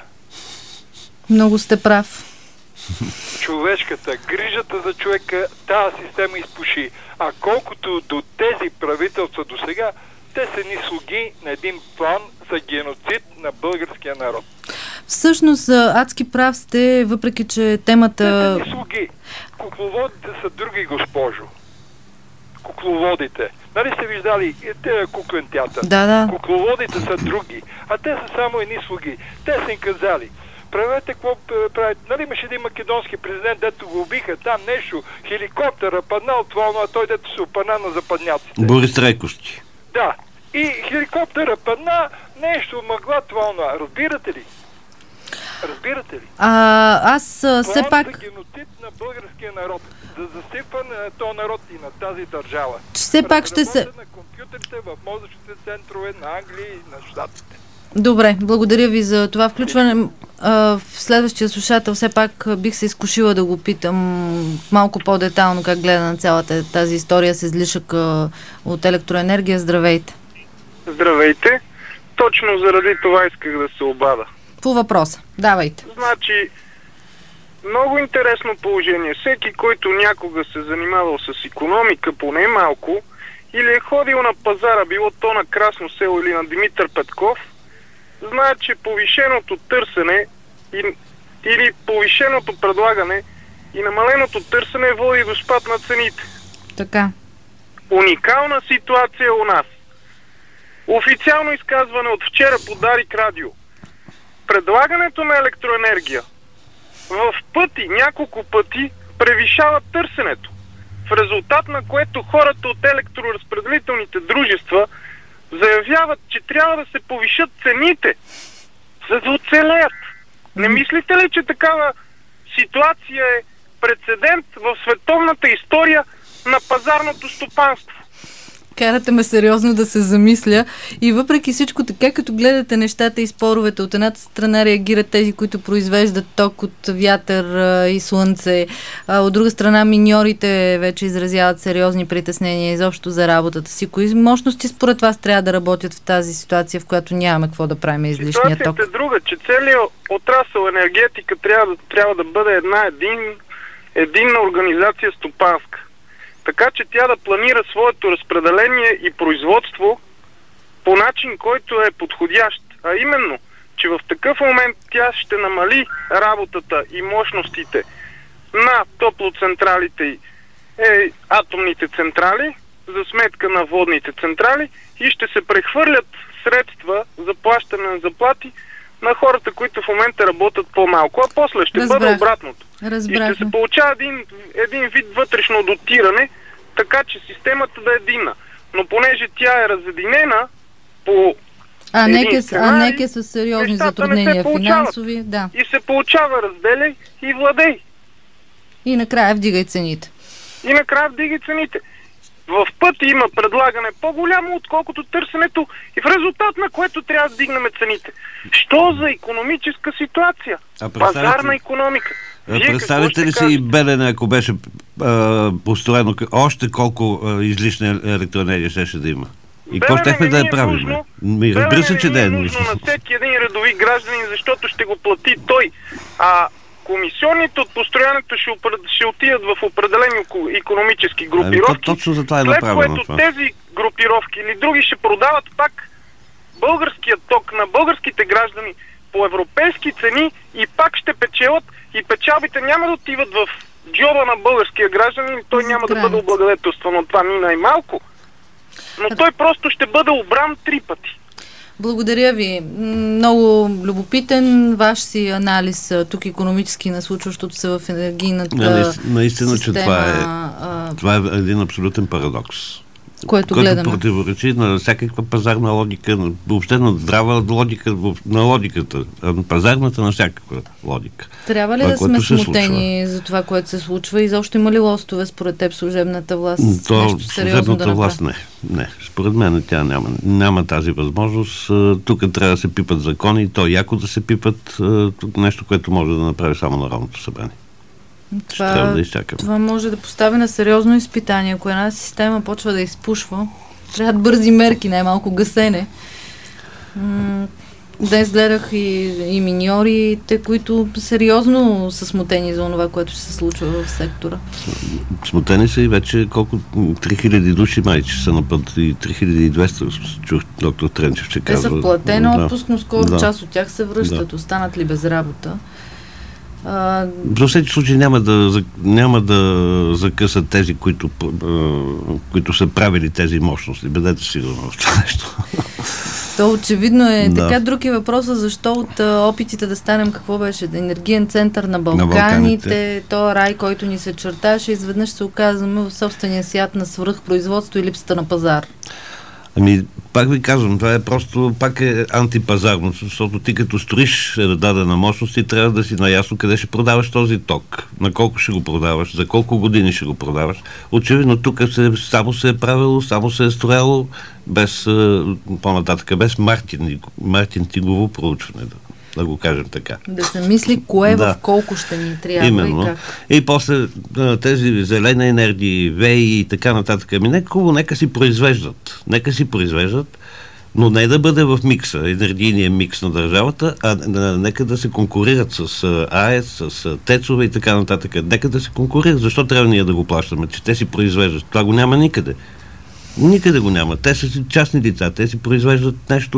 [SPEAKER 2] Много сте прав.
[SPEAKER 5] Човешката, грижата за човека, тази система изпуши. А колкото до тези правителства до сега, те са ни слуги на един план за геноцид на българския народ.
[SPEAKER 2] Всъщност, адски прав сте, въпреки че темата...
[SPEAKER 5] Те са ни слуги. Кукловодите са други, госпожо. Кукловодите. Нали сте виждали те куклен театър?
[SPEAKER 2] Да, да.
[SPEAKER 5] Кукловодите са други, а те са само едни слуги. Те са им казали: правете какво правите. Нали имаше един македонски президент, дето го убиха там нещо, хеликоптера паднал това, а той дето се опана на западняците.
[SPEAKER 3] Борис Трайковски.
[SPEAKER 5] Да. И хеликоптера падна, нещо мъгла това, разбирате ли? Разбирате ли?
[SPEAKER 2] А, аз а, все пак...
[SPEAKER 5] План за геноцид на българския народ. За засипване на този народ и на тази държава.
[SPEAKER 2] Все пак ще се...
[SPEAKER 5] на компютрите в мозъчните центрове на Англия и на Щатите.
[SPEAKER 2] Добре, благодаря ви за това включване. А, в следващия слушател все пак бих се изкушила да го питам малко по-детално как гледа на цялата тази история с излишък от електроенергия. Здравейте.
[SPEAKER 9] Здравейте. Точно заради това исках да се обада.
[SPEAKER 2] По въпроса. Давайте.
[SPEAKER 9] Значи, много интересно положение. Всеки, който някога се занимавал с икономика, поне малко, или е ходил на пазара, било то на Красно село или на Димитър Петков, знаят, че повишеното търсене и, или повишеното предлагане и намаленото търсене води до спад на цените.
[SPEAKER 2] Така.
[SPEAKER 9] Уникална ситуация у нас. Официално изказване от вчера по Дарик Радио. Предлагането на електроенергия в пъти, няколко пъти превишава търсенето, в резултат на което хората от електроразпределителните дружества заявяват, че трябва да се повишат цените, за да оцелеят. Не мислите ли, че такава ситуация е прецедент в световната история на пазарното стопанство?
[SPEAKER 2] Карате ме сериозно да се замисля и въпреки всичко, така като гледате нещата и споровете, от едната страна реагират тези, които произвеждат ток от вятър а, и слънце, а, от друга страна миньорите вече изразяват сериозни притеснения изобщо за работата си. Кои мощности според вас трябва да работят в тази ситуация, в която нямаме какво да правим излишния ток?
[SPEAKER 9] Ситуацията е друга, че целият отрасъл енергетика трябва да, трябва да бъде една един, единна организация стопанска. Така че тя да планира своето разпределение и производство по начин, който е подходящ. А именно, че в такъв момент тя ще намали работата и мощностите на топлоцентралите и е, атомните централи за сметка на водните централи и ще се прехвърлят средства за плащане на заплати на хората, които в момента работят по-малко, а после ще
[SPEAKER 2] Разбрах.
[SPEAKER 9] бъде обратното.
[SPEAKER 2] Разбрахме.
[SPEAKER 9] И ще се получава един, един вид вътрешно дотиране, така че системата да е единна. Но понеже тя е разединена по
[SPEAKER 2] А
[SPEAKER 9] един
[SPEAKER 2] нека,
[SPEAKER 9] сценарий,
[SPEAKER 2] а нека с сериозни затруднения финансови, да.
[SPEAKER 9] И се получава разделяй и владей.
[SPEAKER 2] И накрая вдигай цените.
[SPEAKER 9] И накрая вдигай цените. В пъти има предлагане по-голямо, отколкото търсенето, и в резултат на което трябва да дигнем цените. Що за икономическа ситуация? Пазарна икономика. Вие
[SPEAKER 3] Представете ли си и Белене, ако беше а, построено, още колко а, излишна електроенергия щеше да има? И какво щехме да я правим? Ми, разбира се, че да е нужно.
[SPEAKER 9] На всеки един редови гражданин, защото ще го плати той. А комисионните от построянето ще, ще отидат в определени икономически групировки.
[SPEAKER 3] Ами, точно за това е
[SPEAKER 9] след
[SPEAKER 3] направено
[SPEAKER 9] което
[SPEAKER 3] това.
[SPEAKER 9] тези групировки или други ще продават пак българският ток на българските граждани по европейски цени и пак ще печелят, и печалбите няма да отиват в джоба на българския гражданин, той няма да бъде облагодетелстван от това ни най-малко, но той просто ще бъде обран три пъти.
[SPEAKER 2] Благодаря ви. Много любопитен ваш си анализ тук икономически на случващото се в енергийната
[SPEAKER 3] на, наистина,
[SPEAKER 2] система.
[SPEAKER 3] Че това е, а... това е един абсолютен парадокс.
[SPEAKER 2] Което,
[SPEAKER 3] което
[SPEAKER 2] гледаме.
[SPEAKER 3] Противоречи на всякаква пазарна логика, въобще на здрава логика, на логиката, на пазарната на всякаква логика.
[SPEAKER 2] Трябва ли
[SPEAKER 3] това,
[SPEAKER 2] да сме смутени
[SPEAKER 3] случва
[SPEAKER 2] за това, което се случва? И защо има ли лостове според теб служебната власт?
[SPEAKER 3] То,
[SPEAKER 2] нещо сериозно да
[SPEAKER 3] власт не. Не. Според мен тя няма, няма тази възможност. Тук трябва да се пипат закони и то яко да се пипат. Нещо, което може да направи само Народното събрание.
[SPEAKER 2] Това,
[SPEAKER 3] да
[SPEAKER 2] това може да постави на сериозно изпитание. Ако една система почва да изпушва, трябва бързи мерки, най-малко гасене. М- днес гледах и, и миньорите, които сериозно са смутени за това, което ще се случва в сектора.
[SPEAKER 3] Смутени са и вече колко три хиляди души майче са на път и три хиляди и двеста, чух доктор Тренчев, че
[SPEAKER 2] Те
[SPEAKER 3] казва.
[SPEAKER 2] са в платен
[SPEAKER 3] да,
[SPEAKER 2] отпуск, но скоро
[SPEAKER 3] да,
[SPEAKER 2] част от тях се връщат. Да. Останат ли без работа? А...
[SPEAKER 3] В всеки случай няма да, няма да закъсат тези, които, които са правили тези мощности. Бъдете сигурно в това нещо.
[SPEAKER 2] То очевидно е.
[SPEAKER 3] Да.
[SPEAKER 2] Така, друг е въпросът, защо от а, опитите да станем, какво беше, енергиен център на Балканите,
[SPEAKER 3] на Балканите.
[SPEAKER 2] то рай, който ни се черташе, изведнъж се оказваме в собствения свят на свръхпроизводство и липсата на пазар.
[SPEAKER 3] Ами, пак ви казвам, това е просто, пак е антипазарно, защото ти като строиш дадена мощност, ти трябва да си наясно къде ще продаваш този ток, на колко ще го продаваш, за колко години ще го продаваш. Очевидно тук се, само се е правило, само се е строяло без, по-нататък, без Мартин, Мартингово проучване, да, да го кажем така.
[SPEAKER 2] Да се мисли кое
[SPEAKER 3] да.
[SPEAKER 2] В колко ще ни трябва.
[SPEAKER 3] Именно.
[SPEAKER 2] И как.
[SPEAKER 3] И после тези зелена енергии, ВЕИ и така нататък. Ами нека, нека си произвеждат. Нека си произвеждат, но не да бъде в микса, енергийния микс на държавата, а нека да се конкурират с АЕС, с ТЕЦове и така нататък. Нека да се конкурират. Защо трябва ние да го плащаме? Че те си произвеждат. Това го няма никъде. Никъде го няма. Те са частни лица. Те си произвеждат нещо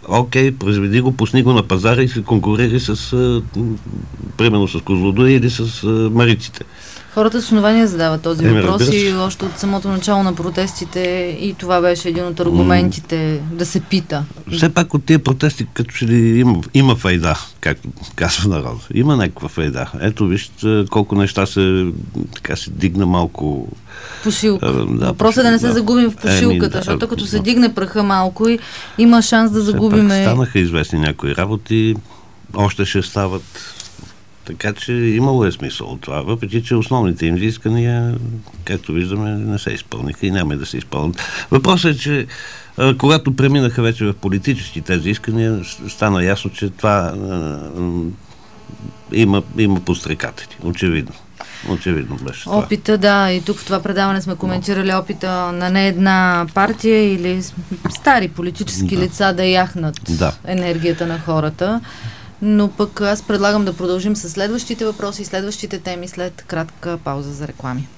[SPEAKER 3] окей, произведи го, пусни го на пазара и се конкурири с, а, примерно с Козлодуй или с а, Мариците.
[SPEAKER 2] Хората с основания задават този
[SPEAKER 3] Еми,
[SPEAKER 2] въпрос и още от самото начало на протестите и това беше един от аргументите mm. да се пита.
[SPEAKER 3] Все пак от тия протести, като че ли има, има файда, както казва народа. Има някаква файда. Ето вижте колко неща се, така се дигна малко...
[SPEAKER 2] Пушилка.
[SPEAKER 3] А, да,
[SPEAKER 2] Въпросът е да не се
[SPEAKER 3] да.
[SPEAKER 2] загубим в пушилката, Еми, да, защото като да. се дигне праха малко и има шанс да загубим...
[SPEAKER 3] Все пак станаха известни някои работи, още ще стават... Така че имало е смисъл от това, въпреки че основните им изискания, както виждаме, не се изпълниха и няма да се изпълнят. Въпросът е, че а, когато преминаха вече в политически тези искания, стана ясно, че това а, има, има подстрекатели. Очевидно. Очевидно беше това.
[SPEAKER 2] Опита, да, и тук в това предаване сме коментирали опита на не една партия или стари политически да. лица да яхнат да. енергията на хората. Но пък аз предлагам да продължим с следващите въпроси и следващите теми след кратка пауза за реклами.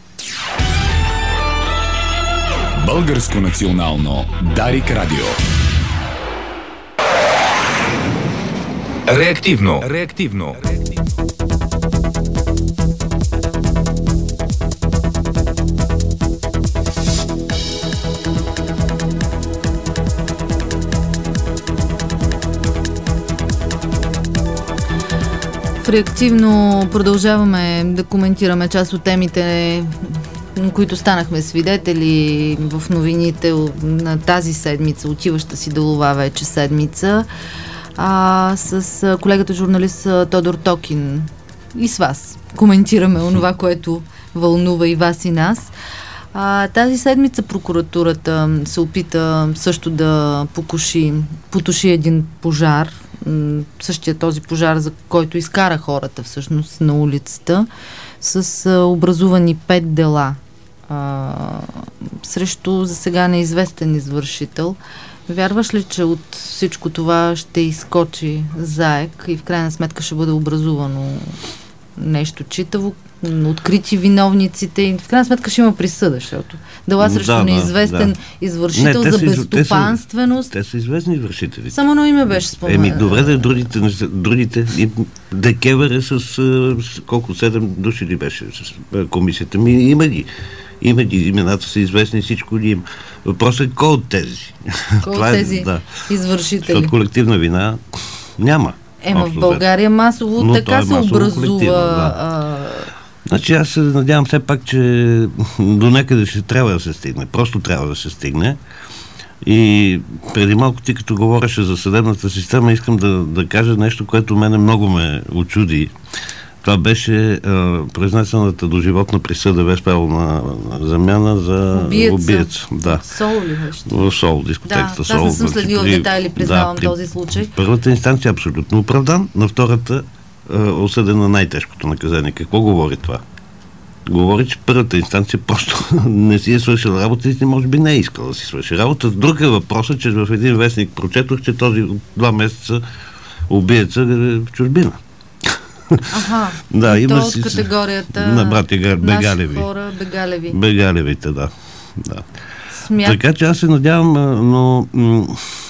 [SPEAKER 1] Българско национално Дарик Радио. Реактивно. Реактивно.
[SPEAKER 2] Реактивно продължаваме да коментираме част от темите, които станахме свидетели в новините на тази седмица, отиваща си делова вече седмица, а, с колегата журналист Тодор Токин и с вас коментираме онова, което вълнува и вас и нас. А, тази седмица прокуратурата се опита също да покуши, потуши един пожар, същия този пожар, за който изкара хората всъщност на улицата, с а, образувани пет дела а, срещу за сега неизвестен извършител. Вярваш ли, че от всичко това ще изскочи заек и в крайна сметка ще бъде образувано нещо читаво, открити виновниците и в крайна сметка ще има присъда, защото дела срещу да, неизвестен да. извършител не, за безстопанственост.
[SPEAKER 3] Те са, те са известни извършители.
[SPEAKER 2] Само на име беше споменато.
[SPEAKER 3] Еми, добре да другите, другите ДКЕВР е с, с колко седем души ли беше с комисията ми, има ги. Има ги, имената са известни, всичко ли има. Въпросът е кой от тези?
[SPEAKER 2] Кой от тези е, да. извършители?
[SPEAKER 3] Защото колективна вина няма.
[SPEAKER 2] Ема в България масово но така се образува... Да. А...
[SPEAKER 3] Значи аз се надявам все пак, че до някъде ще трябва да се стигне. Просто трябва да се стигне. И преди малко ти като говореше за съдебната система, искам да, да кажа нещо, което мене много ме очуди. Това беше а, произнесената доживотна присъда без право на, на замяна за
[SPEAKER 2] убиеца.
[SPEAKER 3] убиец. Да.
[SPEAKER 2] Сол ли беше?
[SPEAKER 3] В Сол, дискотеката
[SPEAKER 2] да,
[SPEAKER 3] Сол.
[SPEAKER 2] Да, аз не съм следила в детайли, признавам да, този случай.
[SPEAKER 3] Първата инстанция е абсолютно оправдан, на втората а, осъден на най-тежкото наказание. Какво говори това? Говори, че първата инстанция просто не си е свършила работа и може би не е искала да си свърши работа. Друг е въпросът, че в един вестник прочетох, че този два месеца убиеца е в чужбина.
[SPEAKER 2] Аха,
[SPEAKER 3] да,
[SPEAKER 2] и
[SPEAKER 3] има
[SPEAKER 2] то от
[SPEAKER 3] си,
[SPEAKER 2] категорията
[SPEAKER 3] на братя Бегалеви.
[SPEAKER 2] хора, Бегалеви.
[SPEAKER 3] Бегалевите, да. да.
[SPEAKER 2] Смят...
[SPEAKER 3] Така че аз се надявам, но м-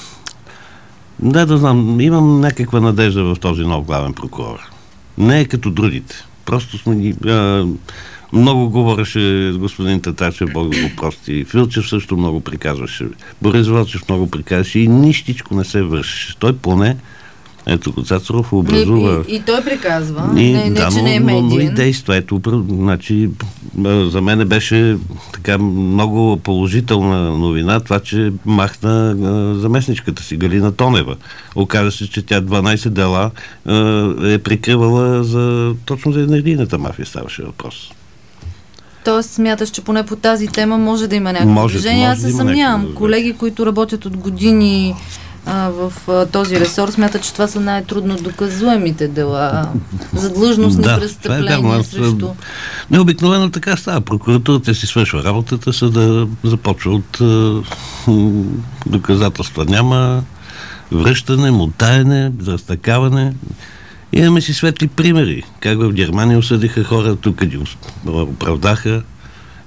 [SPEAKER 3] да, да знам, имам някаква надежда в този нов главен прокурор. Не е като другите. Просто сме ги... А, много говореше господин Татарчев, Бог да го прости. Филчев също много приказваше. Борис Вълчев много приказваше и нищичко не се вършеше. Той поне ето го Цацаров образува...
[SPEAKER 2] И, и, и той приказва,
[SPEAKER 3] и,
[SPEAKER 2] не, не
[SPEAKER 3] да,
[SPEAKER 2] че не е медиен.
[SPEAKER 3] Но, но и действа. Ето, значи, за мен беше така много положителна новина това, че махна а, заместничката си Галина Тонева. Оказа се, че тя дванайсет дела а, е прикривала за, точно за енергийната мафия ставаше въпрос.
[SPEAKER 2] Тоест смяташ, че поне по тази тема може да има някакво движение. Аз се съмнявам. Колеги, които работят от години в а, този ресор, смятат, че това са най-трудно доказуемите дела за длъжностни да, престъпления е срещу...
[SPEAKER 3] Необикновено така става. Прокуратурата си свършва работата, са да започва от а, доказателства. Няма връщане, мотаене, разтакаване. Имаме си светли примери. Как в Германия осъдиха хора, тук ги оправдаха.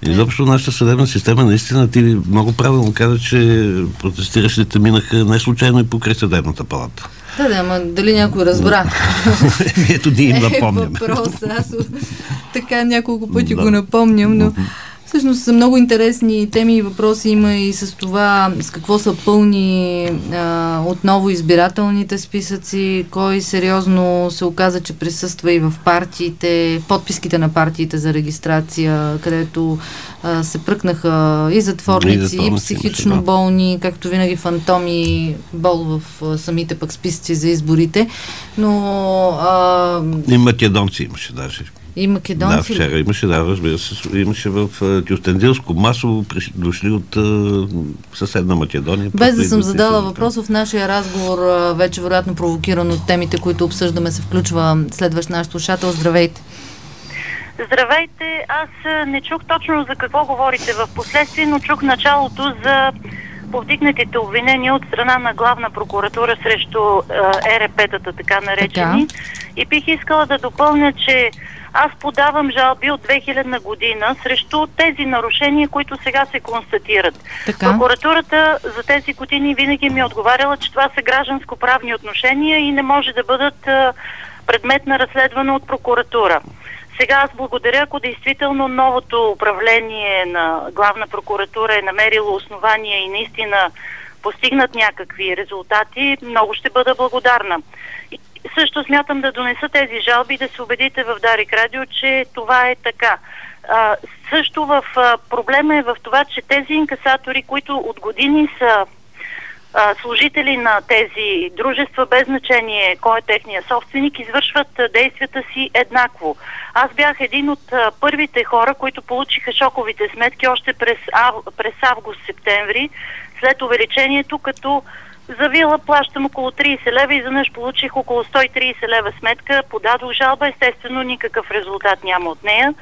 [SPEAKER 3] Изобщо нашата съдебна система, наистина, ти много правилно каза, че протестиращите минаха не случайно и покрай съдебната палата.
[SPEAKER 2] Да, да, ама дали някой разбра?
[SPEAKER 3] Ето ние им напомняме.
[SPEAKER 2] Е въпрос, аз така няколко пъти да. го напомням, но всъщност са много интересни теми и въпроси има и с това с какво са пълни а, отново избирателните списъци, кой сериозно се оказа, че присъства и в партиите, в подписките на партиите за регистрация, където а, се пръкнаха и затворници, и, и психично болни, както винаги фантоми, бол в а, самите пък списъци за изборите, но... А...
[SPEAKER 3] И македонци имаше даже.
[SPEAKER 2] И македонци?
[SPEAKER 3] Да, вчера имаше, да, разбира се, имаше в Кюстендилско масово пришли, дошли от а, съседна Македония.
[SPEAKER 2] Без да съм задала въпрос, в нашия разговор, вече вероятно провокиран от темите, които обсъждаме, се включва следващ наш слушател. Здравейте!
[SPEAKER 10] Здравейте! Аз не чух точно за какво говорите в последствие, но чух началото за повдигнатите обвинения от страна на главна прокуратура срещу е, ЕРП-тата, така наречени. Така. И бих искала да допълня, че аз подавам жалби от две хилядна година срещу тези нарушения, които сега се констатират. Така. Прокуратурата за тези години винаги ми е отговаряла, че това са гражданско-правни отношения и не може да бъдат а, предмет на разследване от прокуратура. Сега аз благодаря, ако действително новото управление на главна прокуратура е намерило основания и наистина постигнат някакви резултати, много ще бъда благодарна. И също смятам да донеса тези жалби и да се убедите в Дарик Радио, че това е така. А, също в а, проблема е в това, че тези инкасатори, които от години са а, служители на тези дружества, без значение кой е техния собственик, извършват а, действията си еднакво. Аз бях един от а, първите хора, които получиха шоковите сметки още през, ав... през август-септември, след увеличението, като за вила плащам около трийсет лева и изведнъж получих около сто и трийсет лева сметка, подадох жалба, естествено никакъв резултат няма от нея.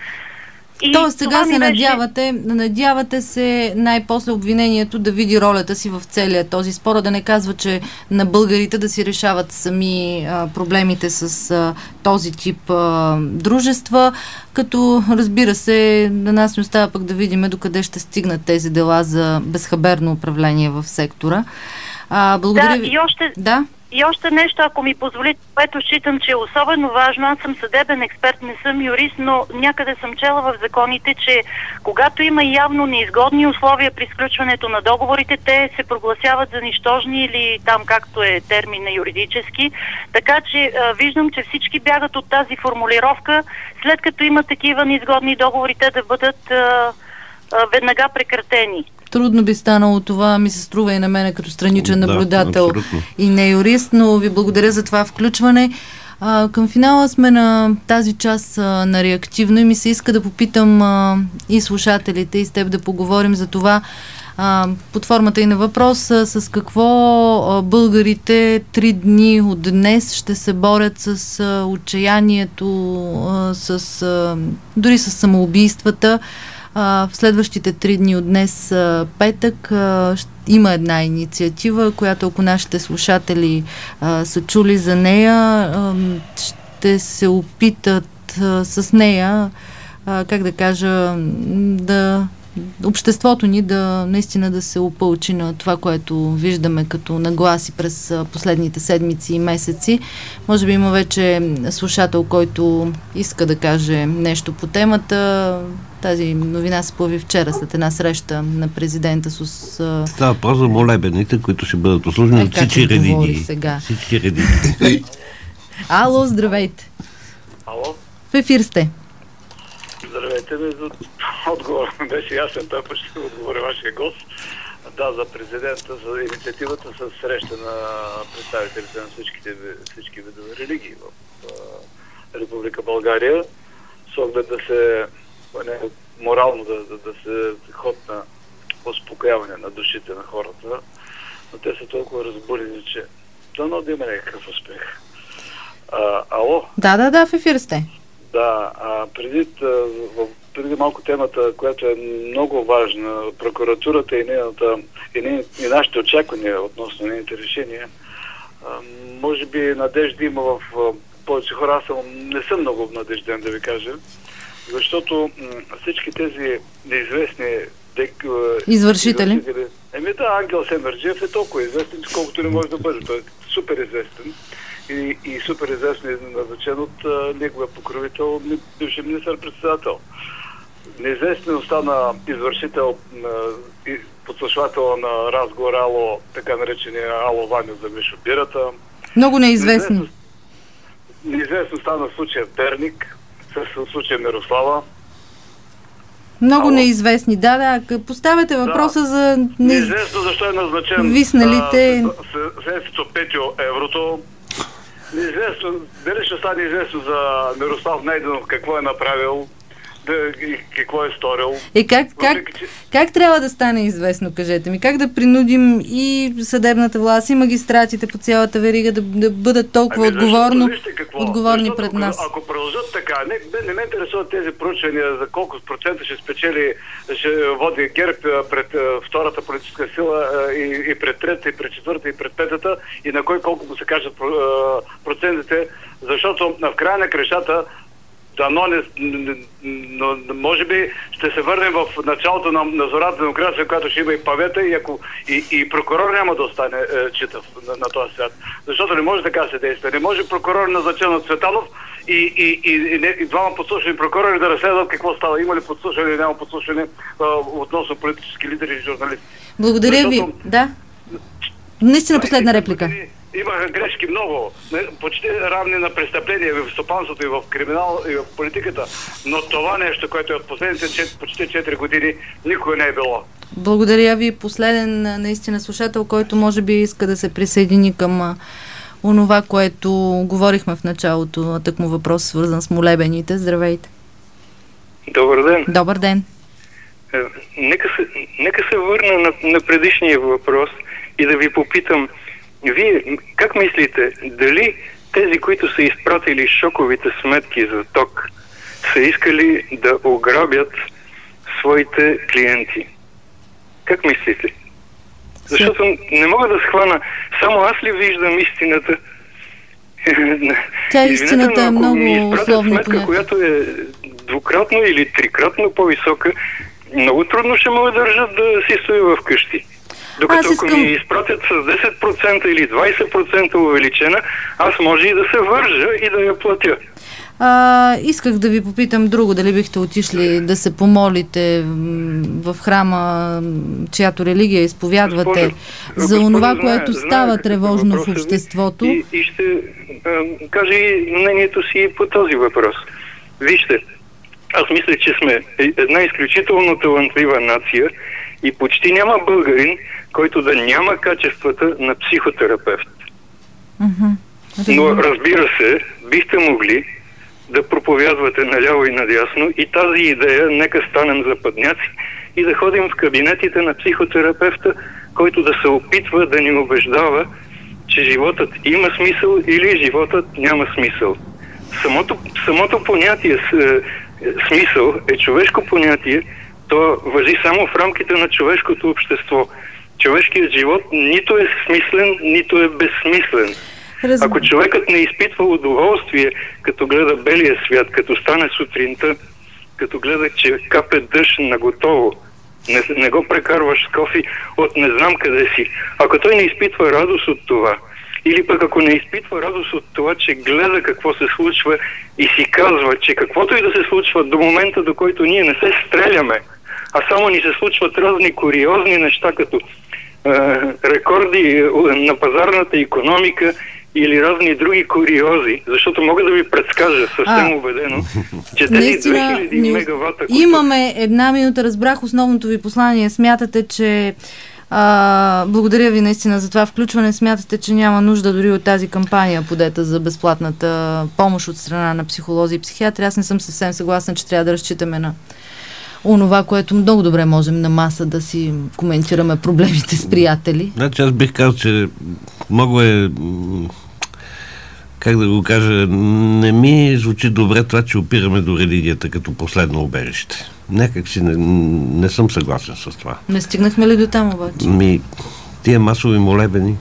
[SPEAKER 2] И Тоест сега се надявате, беше... надявате се най-после обвинението да види ролята си в целия този спор, да не казва, че на българите да си решават сами а, проблемите с а, този тип а, дружества, като разбира се, на нас не остава пък да видим докъде ще стигнат тези дела за безхаберно управление в сектора. А, благодаря
[SPEAKER 10] да,
[SPEAKER 2] ви.
[SPEAKER 10] И още...
[SPEAKER 2] Да?
[SPEAKER 10] И още нещо, ако ми позволите, което считам, че е особено важно. Аз съм съдебен експерт, не съм юрист, но някъде съм чела в законите, че когато има явно неизгодни условия при сключването на договорите, те се прогласяват за нищожни или там както е термина юридически. Така че а, виждам, че всички бягат от тази формулировка, след като има такива неизгодни договори, те да бъдат а, а, веднага прекратени.
[SPEAKER 2] Трудно би станало това, ми се струва и на мене като страничен наблюдател да, и не юрист, но ви благодаря за това включване. А, към финала сме на тази част а, на реактивно и ми се иска да попитам а, и слушателите, и с теб да поговорим за това а, под формата и на въпрос а, с какво а, българите три дни от днес ще се борят с а, отчаянието, а, с, а, дори с самоубийствата. Uh, в следващите три дни от днес, uh, петък, uh, има една инициатива, която ако нашите слушатели uh, са чули за нея, uh, ще се опитат uh, с нея, uh, как да кажа, да обществото ни да наистина да се опълчи на това, което виждаме като нагласи през последните седмици и месеци. Може би има вече слушател, който иска да каже нещо по темата. Тази новина се появи вчера след една среща на президента с...
[SPEAKER 3] Става въпрос за молебените, които ще бъдат услужени от всички религии. Всички религии.
[SPEAKER 2] Ало, здравейте.
[SPEAKER 4] Ало.
[SPEAKER 2] В ефир сте.
[SPEAKER 4] Здравейте, отговор беше ясен, той път ще отговори вашия гост. Да, за президента, за инициативата с среща на представителите на всичките, всички видове религии в а, Република България, с оглед да се не, морално да, да, да се ход на успокояване на душите на хората, но те са толкова разбурени, че дано да има някакъв успех. А, ало?
[SPEAKER 2] Да, да, да, в ефир сте.
[SPEAKER 4] Да, а, преди, в, преди малко темата, която е много важна, прокуратурата и, нейната, и, не, и нашите очаквания относно нейните решения, а, може би надежда има в а, повече хора. Аз съм, не съм много надежден, да ви кажа, Защото м- всички тези неизвестни дек,
[SPEAKER 2] извършители.
[SPEAKER 4] извършители. Еми да, Ангел Семерджиев е толкова известен, колкото не може да бъде. Той е супер известен и, и супер известен е назначен от а, неговия покровител, бивши министър-председател. Неизвестен остана извършител, а, подслушвател на разговор Ало, така наречения Ало Ваню за Мишо Бирата.
[SPEAKER 2] Много неизвестни.
[SPEAKER 4] Неизвестно, неизвестно стана случая в Перник, с случая Мирослава.
[SPEAKER 2] Много
[SPEAKER 4] Ало.
[SPEAKER 2] неизвестни. Да, да. Поставяте въпроса
[SPEAKER 4] да.
[SPEAKER 2] за...
[SPEAKER 4] Неизвестно защо е назначен
[SPEAKER 2] висналите...
[SPEAKER 4] следствието Петио Еврото. Неизвестно, дали ще стане известно за Мирослав Найденов какво е направил, да, и какво е сторил.
[SPEAKER 2] И как, как,
[SPEAKER 4] Въпреки, че...
[SPEAKER 2] как трябва да стане известно, кажете ми? Как да принудим и съдебната власт, и магистратите по цялата верига да, да бъдат толкова
[SPEAKER 4] ами,
[SPEAKER 2] отговорно,
[SPEAKER 4] защото,
[SPEAKER 2] отговорни
[SPEAKER 4] защото,
[SPEAKER 2] пред нас?
[SPEAKER 4] Ако продължат така, не, не ме интересуват тези проучвания за колко процента ще спечели, ще води ГЕРБ пред втората политическа сила и, и пред третата, и пред четвърта, и пред петата, и на кой колко му се кажат процентите, защото в края на крещата дано не, но може би ще се върнем в началото на, на зората демокрация, която ще има и павета, и, ако, и, и прокурор няма да остане е, читав на, на този свят. Защото не може така се действа. Не може прокурор назначен от Цветанов и, и, и, и, и двама подслушани прокурори да разследват какво става. Има ли подслушане или няма подслушане а, относно политически лидери и журналисти.
[SPEAKER 2] Благодаря Защото... ви. Да. Наистина последна реплика.
[SPEAKER 4] Имаха грешки много, почти равни на престъпления в стопанството и в криминал и в политиката, но това нещо, което е от последните почти четири години, никога не е било.
[SPEAKER 2] Благодаря ви. Последен наистина слушател, който може би иска да се присъедини към а, онова, което говорихме в началото, тъкмо въпрос свързан с молебените. Здравейте.
[SPEAKER 11] Добър ден.
[SPEAKER 2] Добър ден.
[SPEAKER 11] Е, нека, се, нека се върна на, на предишния въпрос и да ви попитам, вие как мислите, дали тези, които са изпратили шоковите сметки за ток, са искали да ограбят своите клиенти? Как мислите? Защото не мога да схвана, само аз ли виждам истината?
[SPEAKER 2] Тя истината е много условно
[SPEAKER 11] сметка, която е двукратно или трикратно по-висока, много трудно ще ме държат да си стоя в къщи. Докато искам... ако ми изпратят с десет процента или двайсет процента увеличена, аз може и да се вържа и да я платя.
[SPEAKER 2] А, исках да ви попитам друго, дали бихте отишли да се помолите в храма, чиято религия изповядвате, госпожа, за онова, което знае, става знае тревожно в обществото.
[SPEAKER 11] И, и ще а, кажа и мнението си по този въпрос. Вижте, аз мисля, че сме една изключително талантлива нация и почти няма българин, който да няма качествата на психотерапевт.
[SPEAKER 2] Uh-huh.
[SPEAKER 11] Но разбира се, бихте могли да проповядвате наляво и надясно и тази идея, нека станем западняци и да ходим в кабинетите на психотерапевта, който да се опитва да ни убеждава, че животът има смисъл или животът няма смисъл. Самото, самото понятие с, смисъл е човешко понятие, то важи само в рамките на човешкото общество. Човешкият живот нито е смислен, нито е безсмислен.
[SPEAKER 2] Разб...
[SPEAKER 11] Ако човекът не изпитва удоволствие, като гледа белия свят, като стане сутринта, като гледа, че капе дъжд на готово, не, не го прекарваш с кофи от не знам къде си. Ако той не изпитва радост от това, или пък ако не изпитва радост от това, че гледа какво се случва и си казва, че каквото и да се случва до момента, до който ние не се стреляме, а само ни се случват разни куриозни неща, като е, рекорди на пазарната икономика или разни други куриози, защото мога да ви предскажа съвсем а, убедено, че тези две хиляди мегавата... Които...
[SPEAKER 2] Имаме една минута, разбрах основното ви послание. Смятате, че а, благодаря ви наистина за това включване. Смятате, че няма нужда дори от тази кампания, подета за безплатната помощ от страна на психолози и психиатри. Аз не съм съвсем съгласна, че трябва да разчитаме на онова, което много добре можем на маса да си коментираме проблемите с приятели.
[SPEAKER 3] Значи аз бих казал, че много е, как да го кажа, не ми звучи добре това, че опираме до религията като последно убежище. Някак си не, не съм съгласен с това.
[SPEAKER 2] Не стигнахме ли до там обаче?
[SPEAKER 3] Ми, тия масови молебени,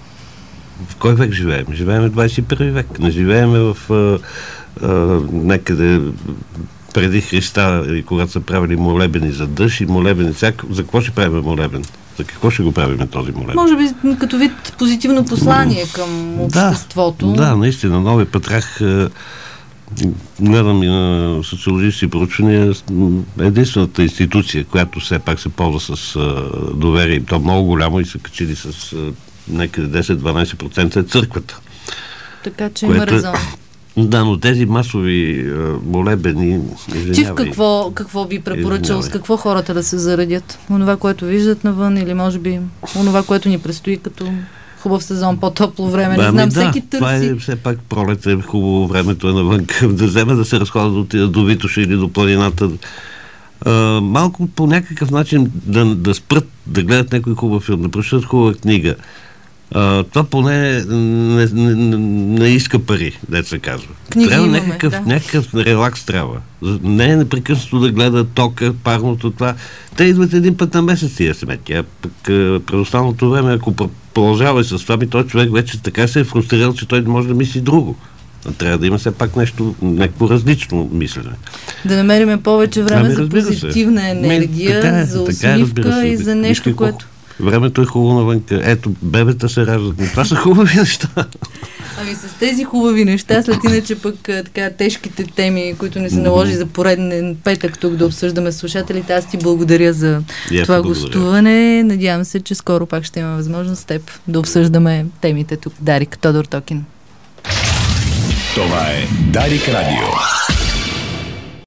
[SPEAKER 3] в кой век живеем? Живеем в двайсет и първи век. Не живеем в а, а, някъде преди Христа, когато са правили молебени за дъжд и молебени. Всяк... За какво ще правим молебен? За какво ще го правим този молебен?
[SPEAKER 2] Може би като вид позитивно послание към обществото.
[SPEAKER 3] Да, да, наистина. Новия патрах, гледам и на социологически проучвания, единствената институция, която все пак се ползва с доверие, то много голямо и са качили с някъде десет-дванайсет процента е църквата.
[SPEAKER 2] Така че има резон.
[SPEAKER 3] Да, но тези масови молебени...
[SPEAKER 2] Ти в какво, какво би препоръчал, с какво хората да се заредят? Онова, което виждат навън или може би онова, което ни предстои като хубав сезон, по-топло време, не знам, да, всеки търси.
[SPEAKER 3] Това е все пак пролет, е хубаво, времето е навън, да вземе да се разходят да отидат до Витоша или до планината. А, малко по някакъв начин да, да спрат, да гледат някой хубав филм, да прочитат хубава книга. Uh, това поне не, не, не, не иска пари, дето се казва.
[SPEAKER 2] Книги
[SPEAKER 3] трябва
[SPEAKER 2] имаме,
[SPEAKER 3] някакъв,
[SPEAKER 2] да. някакъв
[SPEAKER 3] релакс трябва. Не е непрекъснато да гледа тока, парното, това. Те идват един път на месец тия сметки. А пък през останалото време, ако продължава с това, ми този човек вече така се е фрустрирал, че той не може да мисли друго. Трябва да има все пак нещо, някакво различно мислене.
[SPEAKER 2] Да намериме повече време ами, за позитивна
[SPEAKER 3] се.
[SPEAKER 2] енергия, така е, за усмивка е, и за нещо, което...
[SPEAKER 3] Времето е хубаво навънка. Ето, бебета се раждат. Но това са хубави неща.
[SPEAKER 2] Ами с тези хубави неща, след иначе пък така тежките теми, които ни се наложи за пореден петък тук да обсъждаме с слушателите. Аз ти благодаря за
[SPEAKER 3] yeah,
[SPEAKER 2] това
[SPEAKER 3] благодаря.
[SPEAKER 2] гостуване. Надявам се, че скоро пак ще имаме възможност с теб да обсъждаме темите тук. Дарик Тодор Токин.
[SPEAKER 1] Това е Дарик Радио.